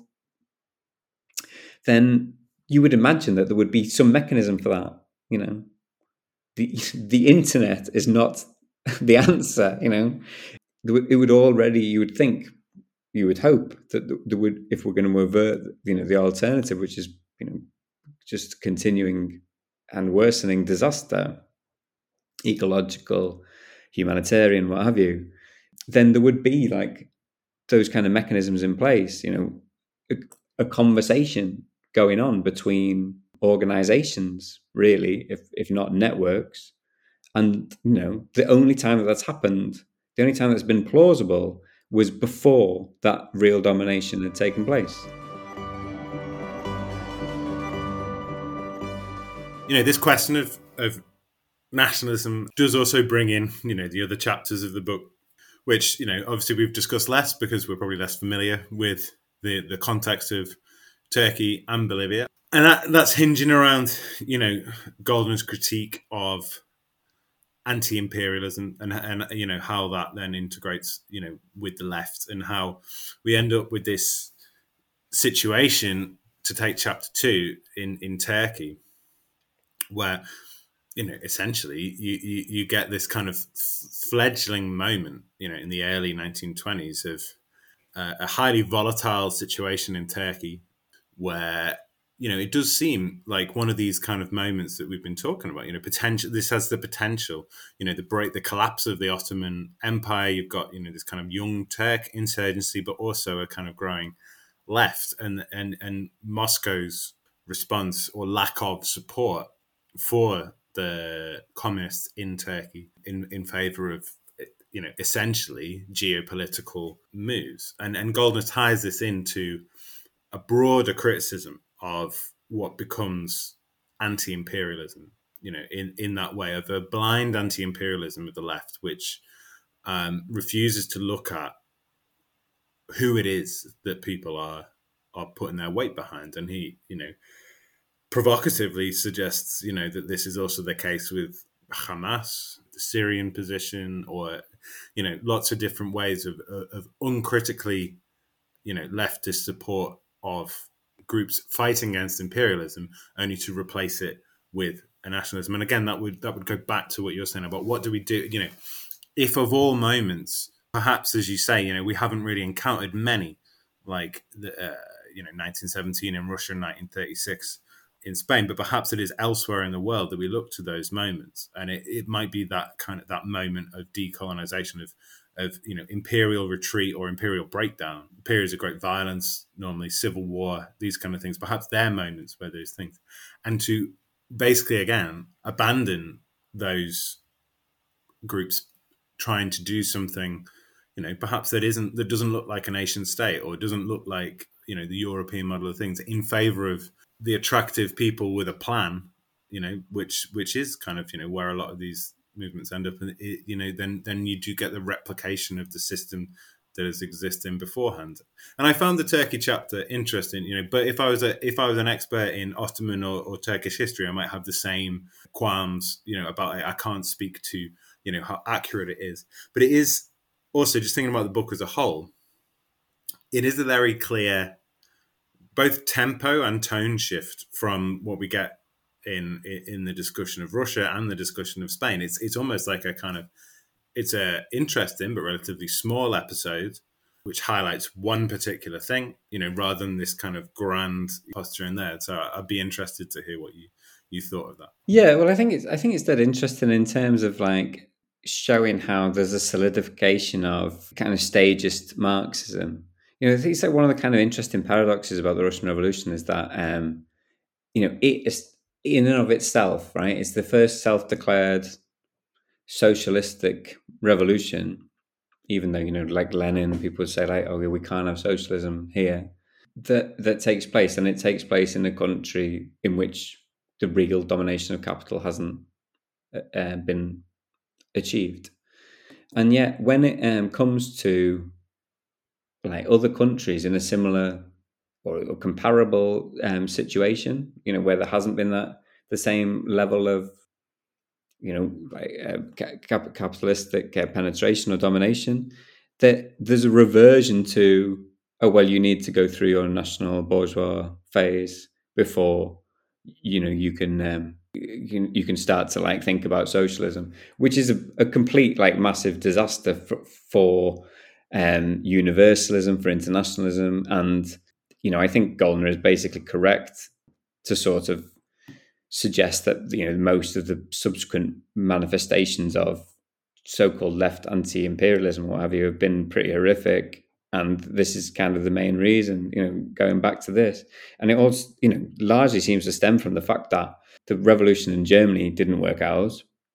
then you would imagine that there would be some mechanism for that. You know, the the internet is not the answer. You know, it would already. You would think, you would hope that there would, if we're going to avert, you know, the alternative, which is you know just continuing and worsening disaster, ecological, humanitarian, what have you, then there would be like those kind of mechanisms in place, you know, a, a conversation going on between organizations, really, if if not networks. And, you know, the only time that that's happened, the only time that's been plausible was before that real domination had taken place. You know, this question of, of nationalism does also bring in, you know, the other chapters of the book, which, you know, obviously we've discussed less because we're probably less familiar with the, the context of Turkey and Bolivia. And that, that's hinging around, you know, Goldman's critique of anti-imperialism and, and, you know, how that then integrates, you know, with the left, and how we end up with this situation, to take chapter two, in, in Turkey, where, you know, essentially you, you, you get this kind of fledgling moment, you know, in the early nineteen twenties of uh, a highly volatile situation in Turkey, where, you know, it does seem like one of these kind of moments that we've been talking about, you know, potential, this has the potential, you know, the break, the collapse of the Ottoman Empire. You've got, you know, this kind of young Turk insurgency, but also a kind of growing left, and, and, and Moscow's response or lack of support for the communists in Turkey in, in favor of, you know, essentially geopolitical moves. And, and Goldner ties this into a broader criticism of what becomes anti-imperialism, you know, in, in that way of a blind anti-imperialism of the left, which um, refuses to look at who it is that people are are putting their weight behind. And he, you know, provocatively suggests, you know, that this is also the case with Hamas, the Syrian position, or, you know, lots of different ways of, of uncritically, you know, leftist support of groups fighting against imperialism, only to replace it with a nationalism. And again, that would that would go back to what you're saying about what do we do, you know, if of all moments, perhaps, as you say, you know, we haven't really encountered many, like the, uh, you know, nineteen seventeen in Russia, nineteen thirty-six in Spain, but perhaps it is elsewhere in the world that we look to those moments, and it, it might be that kind of that moment of decolonization, of of you know, imperial retreat or imperial breakdown, periods of great violence, normally civil war, these kind of things. Perhaps they're moments where those things, and to basically again abandon those groups trying to do something, you know, perhaps that isn't, that doesn't look like a nation state, or doesn't look like, you know, the European model of things, in favor of the attractive people with a plan, you know, which which is kind of, you know, where a lot of these movements end up. And it, you know, then then you do get the replication of the system that is existing beforehand. And I found the Turkey chapter interesting, you know, but if I was a if I was an expert in Ottoman or, or Turkish history, I might have the same qualms, you know, about it. I can't speak to, you know, how accurate it is. But it is also, just thinking about the book as a whole, it is a very clear both tempo and tone shift from what we get in in the discussion of Russia and the discussion of Spain. It's it's almost like a kind of, it's a interesting but relatively small episode which highlights one particular thing, you know, rather than this kind of grand posture in there. So I'd be interested to hear what you you thought of that. Yeah, well, I think it's I think it's that interesting in terms of like showing how there's a solidification of kind of stagist Marxism. You know, I think it's like one of the kind of interesting paradoxes about the Russian Revolution is that, um, you know, it is in and of itself, right? It's the first self-declared socialistic revolution, even though, you know, like Lenin, people would say like, okay, we can't have socialism here. that that takes place, and it takes place in a country in which the real domination of capital hasn't uh, been achieved. And yet, when it um, comes to like other countries in a similar or, or comparable um, situation, you know, where there hasn't been that the same level of, you know, like uh, cap- capitalistic uh, penetration or domination, that there's a reversion to, oh well, you need to go through your national bourgeois phase before, you know, you can um, you can, you can start to like think about socialism, which is a, a complete like massive disaster for, for um, universalism, for internationalism. And you know, I think Goldner is basically correct to sort of suggest that, you know, most of the subsequent manifestations of so-called left anti-imperialism, what have you, have been pretty horrific. And this is kind of the main reason, you know, going back to this. And it also, you know, largely seems to stem from the fact that the revolution in Germany didn't work out.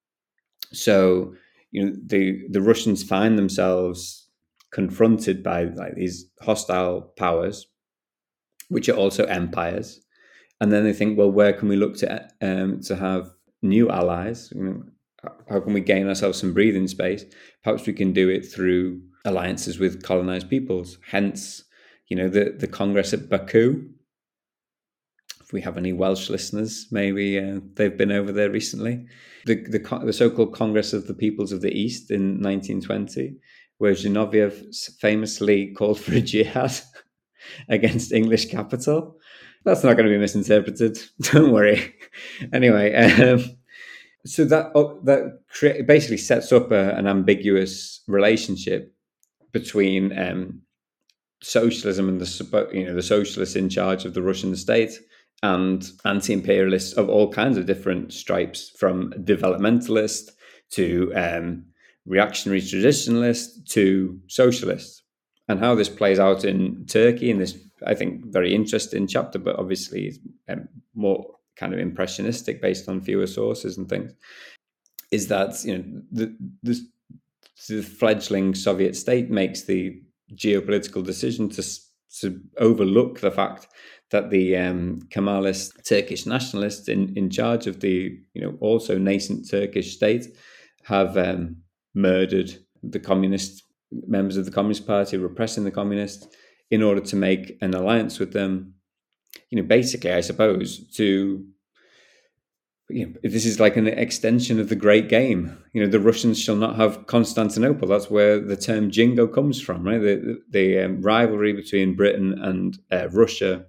So, you know, the the Russians find themselves confronted by like these hostile powers, which are also empires. And then they think, well, where can we look to um, to have new allies? You know, how can we gain ourselves some breathing space? Perhaps we can do it through alliances with colonized peoples. Hence, you know, the the Congress at Baku. If we have any Welsh listeners, maybe uh, they've been over there recently. The, the the so-called Congress of the Peoples of the East in nineteen twenty, where Zinoviev famously called for a jihad against English capital. That's not going to be misinterpreted. Don't worry. Anyway, um, so that oh, that cre- basically sets up a, an ambiguous relationship between um, socialism and the you know the socialists in charge of the Russian state and anti-imperialists of all kinds of different stripes, from developmentalist to um, reactionary traditionalist to socialist. And how this plays out in Turkey in this, I think, very interesting chapter, but obviously is um, more kind of impressionistic based on fewer sources and things, is that, you know, the, the, the fledgling Soviet state makes the geopolitical decision to to overlook the fact that the um, Kemalist Turkish nationalists in, in charge of the, you know, also nascent Turkish state have um, murdered the communist members of the Communist Party, repressing the communists in order to make an alliance with them. You know, basically, I suppose, to you know, this is like an extension of the Great Game. You know, the Russians shall not have Constantinople. That's where the term jingo comes from, right? The, the, the um, rivalry between Britain and uh, Russia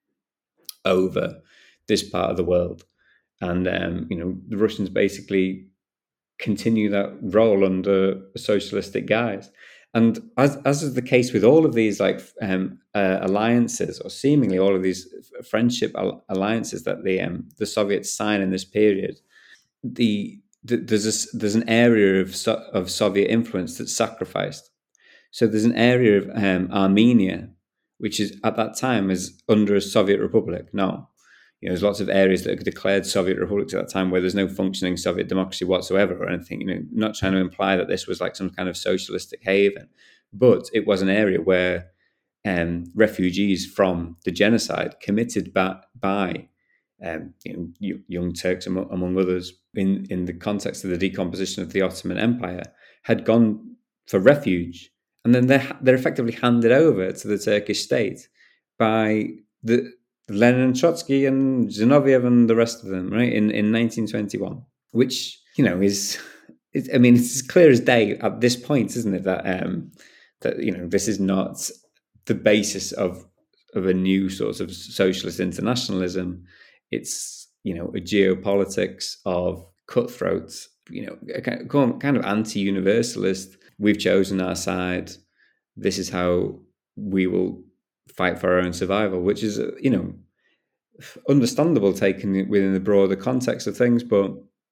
over this part of the world. And, um, you know, the Russians basically continue that role under a socialistic guise. And as, as is the case with all of these like um, uh, alliances, or seemingly all of these friendship al- alliances that the um, the Soviets sign in this period, the, the there's a, there's an area of so, of Soviet influence that's sacrificed. So there's an area of um, Armenia, which is at that time is under a Soviet republic. Now, you know, there's lots of areas that are declared Soviet republics at that time where there's no functioning Soviet democracy whatsoever or anything. You know, not trying to imply that this was like some kind of socialistic haven, but it was an area where um, refugees from the genocide committed by, by um, you know, young Turks, among, among others, in, in the context of the decomposition of the Ottoman Empire, had gone for refuge. And then they're, they're effectively handed over to the Turkish state by the Lenin, Trotsky, and Zinoviev, and the rest of them, right, in, in nineteen twenty-one, which, you know, is, is, I mean, it's as clear as day at this point, isn't it, that, um, that you know, this is not the basis of of a new sort of socialist internationalism. It's, you know, a geopolitics of cutthroats, you know, kind of anti-universalist. We've chosen our side. This is how we will fight for our own survival, which is, you know, understandable taken within the broader context of things, but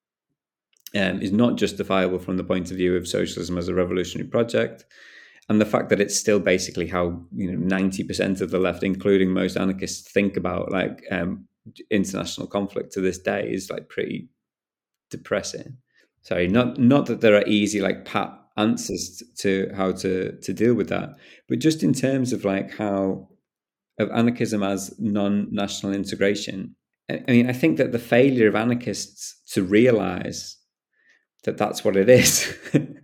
um, is not justifiable from the point of view of socialism as a revolutionary project. And the fact that it's still basically how, you know, ninety percent of the left, including most anarchists, think about like um, international conflict to this day is like pretty depressing. Sorry, not not that there are easy like pat answers to how to to deal with that, but just in terms of like how of anarchism as non-national integration. I mean, I think that the failure of anarchists to realize that that's what it is.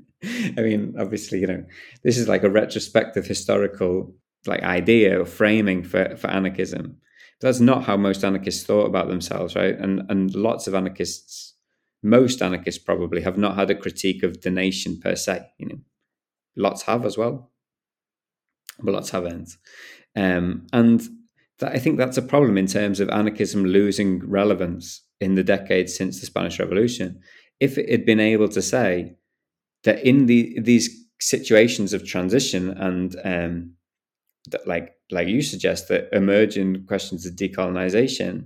I mean, obviously, you know, this is like a retrospective historical like idea or framing for, for anarchism. But that's not how most anarchists thought about themselves, right? And and lots of anarchists, most anarchists probably have not had a critique of the nation per se. You know, lots have as well, but lots haven't. Um, and that, I think that's a problem in terms of anarchism losing relevance in the decades since the Spanish Revolution. If it had been able to say that in the these situations of transition and um, that, like like you suggest, that emerging questions of decolonization,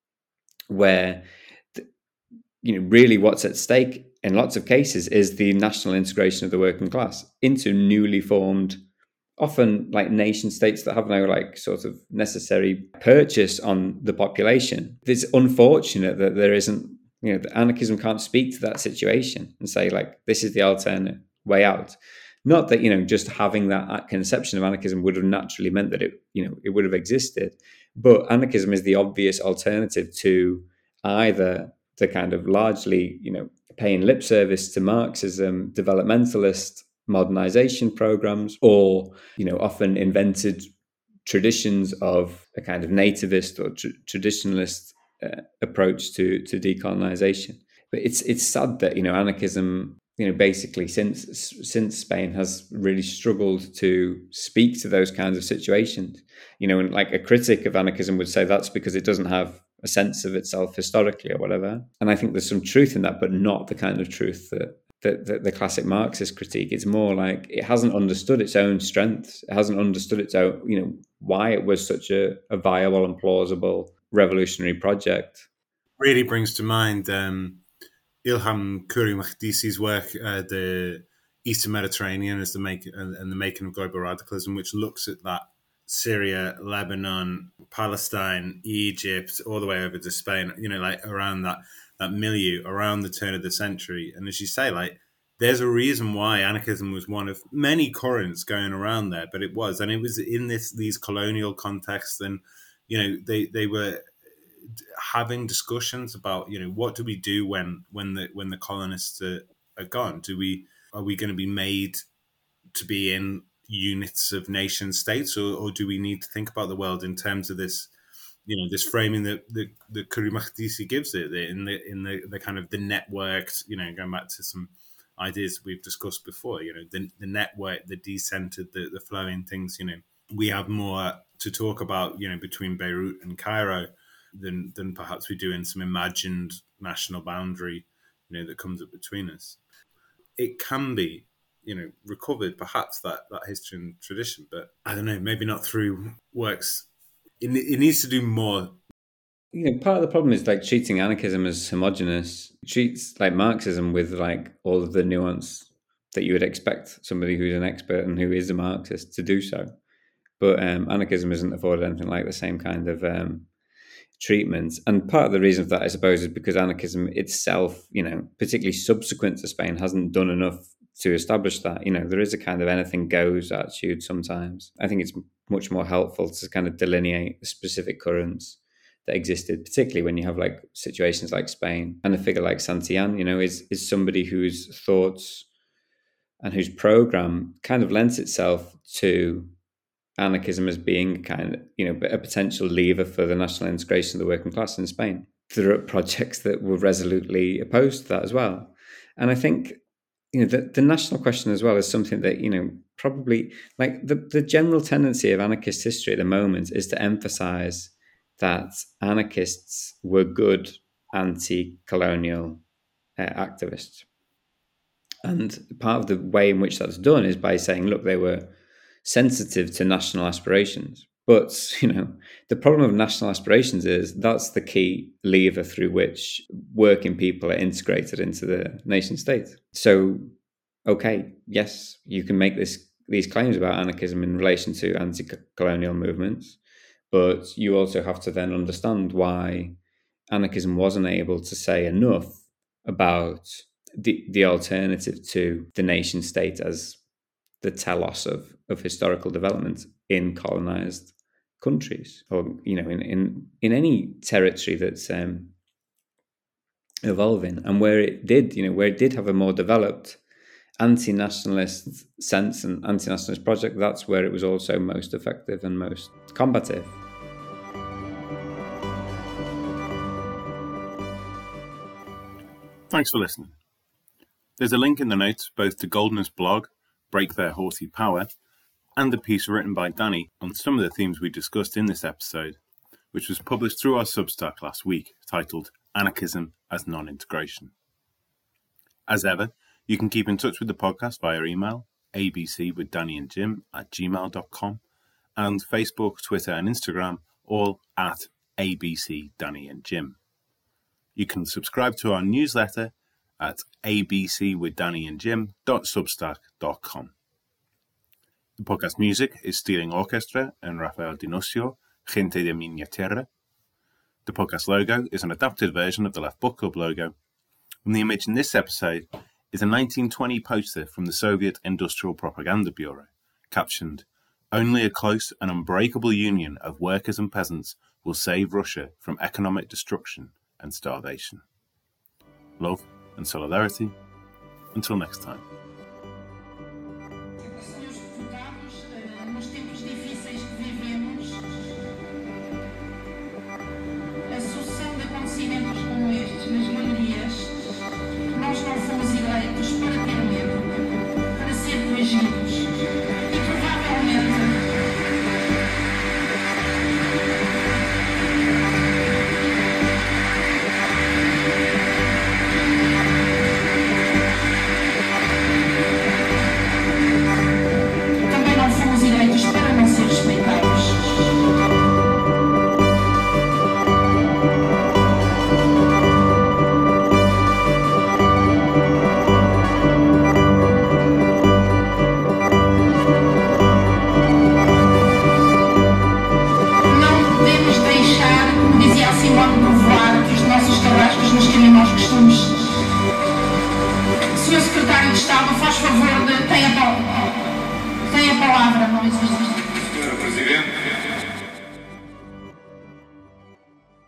where the, you know really what's at stake in lots of cases is the national integration of the working class into newly formed, often like nation states that have no like sort of necessary purchase on the population. It's unfortunate that there isn't, you know, the anarchism can't speak to that situation and say like, this is the alternate way out. Not that, you know, just having that conception of anarchism would have naturally meant that it, you know, it would have existed, but anarchism is the obvious alternative to either the kind of largely, you know, paying lip service to Marxism, developmentalist modernization programs, or, you know, often invented traditions of a kind of nativist or tr- traditionalist uh, approach to to decolonization. But it's it's sad that, you know, anarchism, you know, basically since since Spain has really struggled to speak to those kinds of situations. You know, and like a critic of anarchism would say that's because it doesn't have a sense of itself historically or whatever. And I think there's some truth in that, but not the kind of truth that The, the, the classic Marxist critique. It's more like it hasn't understood its own strengths. It hasn't understood its own, you know, why it was such a, a viable and plausible revolutionary project. Really brings to mind um, Ilham Khoury Makdisi's work, uh, the Eastern Mediterranean as the make and, and the making of global radicalism, which looks at that Syria, Lebanon, Palestine, Egypt, all the way over to Spain. You know, like around that. that milieu around the turn of the century. And as you say, like, there's a reason why anarchism was one of many currents going around there, but it was, and it was in this these colonial contexts. And, you know, they, they were having discussions about, you know, what do we do when, when the, when the colonists are, are gone? Do we, are we going to be made to be in units of nation states, or, or do we need to think about the world in terms of this, you know, this framing that the the Khoury Makdisi gives it in the in the, the kind of the networked, you know, going back to some ideas we've discussed before, you know, the the network, the decentered, the the flowing things. You know, we have more to talk about, you know, between Beirut and Cairo than than perhaps we do in some imagined national boundary, you know, that comes up between us. It can be, you know, recovered perhaps that that history and tradition, but I don't know, maybe not through works. It, it needs to do more. You know, part of the problem is like treating anarchism as homogenous. It treats like Marxism with like all of the nuance that you would expect somebody who's an expert and who is a Marxist to do so. But um, anarchism isn't afforded anything like the same kind of um, treatment. And part of the reason for that, I suppose, is because anarchism itself, you know, particularly subsequent to Spain, hasn't done enough to establish that. You know, there is a kind of anything goes attitude sometimes. I think it's much more helpful to kind of delineate the specific currents that existed, particularly when you have like situations like Spain. And a figure like Santillan, you know, is is somebody whose thoughts and whose program kind of lends itself to anarchism as being kind of, you know, a potential lever for the national integration of the working class in Spain. There are projects that were resolutely opposed to that as well. And I think, you know, the, the national question as well is something that, you know, probably like the, the general tendency of anarchist history at the moment is to emphasize that anarchists were good anti-colonial uh, activists. And part of the way in which that's done is by saying, look, they were sensitive to national aspirations. But, you know, the problem of national aspirations is that's the key lever through which working people are integrated into the nation state. So, okay, yes, you can make this these claims about anarchism in relation to anti-colonial movements, but you also have to then understand why anarchism wasn't able to say enough about the, the alternative to the nation state as the telos of, of historical development in colonized countries, or you know, in in, in any territory that's um, evolving, and where it did, you know, where it did have a more developed anti-nationalist sense and anti-nationalist project, that's where it was also most effective and most combative. Thanks for listening. There's a link in the notes both to Goldner's blog, Break Their Horsey Power, and a piece written by Danny on some of the themes we discussed in this episode, which was published through our Substack last week, titled Anarchism as Non-Integration. As ever, you can keep in touch with the podcast via email, abcwithdannyandjim at gmail dot com, and Facebook, Twitter, and Instagram, all at abcdannyandjim. You can subscribe to our newsletter at abcwithdannyandjim dot substack dot com. The podcast music is Stealing Orchestra and Rafael Dinocio, Gente de Miña Tierra. The podcast logo is an adapted version of the Left Book Club logo, and the image in this episode is a nineteen twenty poster from the Soviet Industrial Propaganda Bureau, captioned, "Only a close and unbreakable union of workers and peasants will save Russia from economic destruction and starvation." Love and solidarity. Until next time.